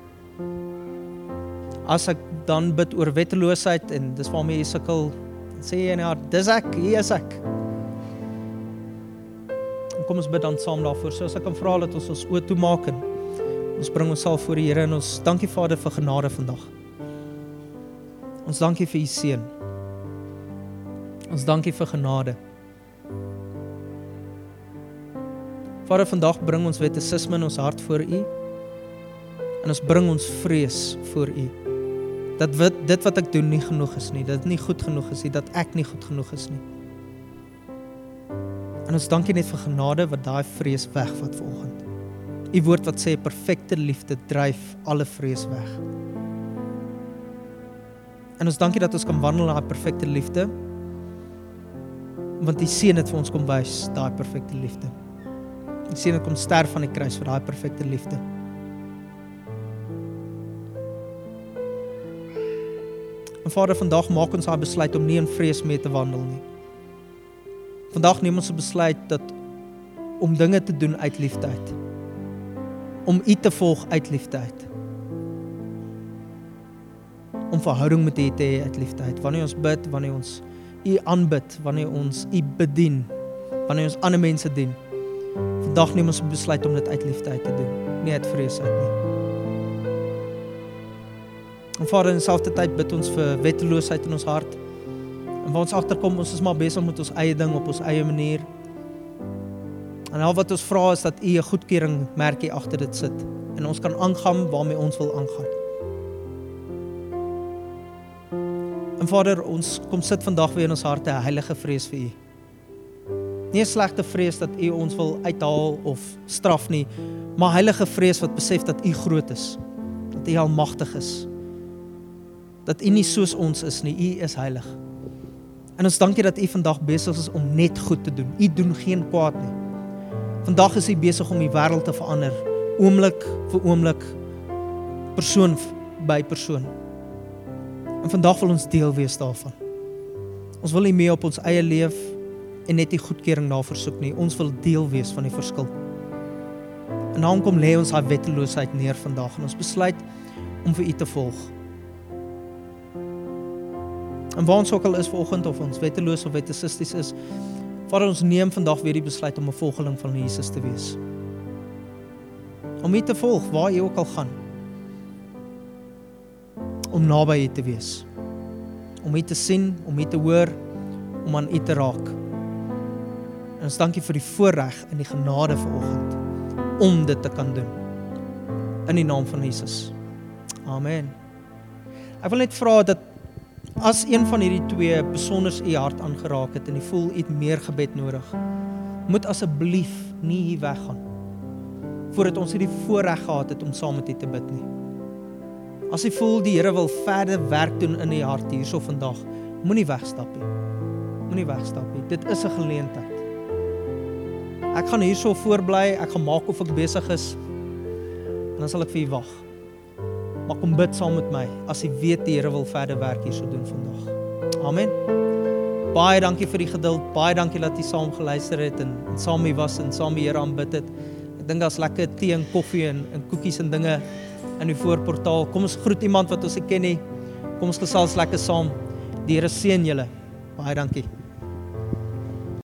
As ek dan bid oor wetteloosheid, en dis waarmee u sukkel, dan sê jy in die hart, dis ek, hier is ek. En kom ons bid dan saam daarvoor, so as ek kan vra dat ons oë toemaak, en ons bring onsself voor die Here, en ons dankie Vader vir genade vandag. Ons dankie vir u seun. Ons dankie vir genade. Vader, vandag bring ons wettisisme in ons hart voor u, en ons bring ons vrees voor u. Dat dit wat ek doen nie genoeg is nie, dat dit nie goed genoeg is nie, dat ek nie goed genoeg is nie. En ons dankie net vir genade wat daai vrees wegvat vanoggend. U woord wat sê, perfekte liefde dryf alle vrees weg. En ons dankie dat ons kan wandel in daai perfekte liefde, want die seun het vir ons kom wys, daai perfekte liefde. Die seun het kom sterf van die kruis vir daai perfekte liefde. En Vader, vandag maak ons daai besluit om nie in vrees mee te wandel nie. Vandag neem ons 'n besluit dat om dinge te doen uit liefde uit. Om u te volg uit liefde uit. Om verhouding met u te hê uit liefde uit. Wanneer ons bid, wanneer ons u aanbid, wanneer ons u bedien, wanneer ons ander mense dien. Vandag neem ons 'n besluit om dit uit liefde uit te doen, nie uit vrees uit nie. En Vader, in dieselfde tyd bid ons vir wetteloosheid in ons hart. En waar ons agterkom, ons is maar besig met ons eie ding op ons eie manier. En al wat ons vra is dat u 'n goedkeuring merkie agter dit sit. En ons kan aangaan waarmee ons wil aangaan. En Vader, ons kom sit vandag weer in ons harte 'n heilige vrees vir u. Nie 'n slegte vrees dat u ons wil uithaal of straf nie, maar heilige vrees wat besef dat u groot is. Dat u almagtig is. Dat u nie soos ons is nie, u is heilig. En ons dankie dat u vandag besig is om net goed te doen. U doen geen kwaad nie. Vandag is u besig om die wêreld te verander, oomblik vir oomblik, persoon by persoon. En vandag wil ons deel wees daarvan. Ons wil nie meer op ons eie leef en net die goedkeuring daarvoor soek nie. Ons wil deel wees van die verskil. En daarom kom lê ons daai wetteloosheid neer vandag en ons besluit om vir u te volg. En waar ons ook al is vanoggend, of ons wetteloos of wettisisties is, Vader, ons neem vandag weer die besluit om 'n volgeling van Jesus te wees. om U te volg waar U ook al gaan. Om naby U te wees. Om U te sien, om U te hoor, om aan U te raak. En ons dankie vir die voorreg en die genade vanoggend om dit te kan doen. In die naam van Jesus. Amen. Ek wil net vra dat as een van hierdie twee besonders U hart aangeraak het en U voel U het meer gebed nodig, moet asseblief nie hier weggaan voordat ons hierdie voorreg gehad het om saam met U te bid nie. As U voel die Here wil verder werk doen in U hart hierso vandag, moenie wegstap nie. Moenie wegstap nie. Dit is 'n geleentheid. Ek gaan hierso voorbly, ek gaan maak of ek besig is en dan sal ek vir U wag. Maar kom bid saam met my as U weet die Here wil verder werk hierso doen vandag. Amen. Baie dankie vir die geduld, baie dankie dat U saam geluister het en saam mee was en saam die Here aanbid het. Ek dink daar's lekker tee en koffie en koekies en dinge in die voorportaal. Kom ons groet iemand wat ons nie ken nie. Kom ons gesels lekker saam. Die Here seën julle. Baie dankie.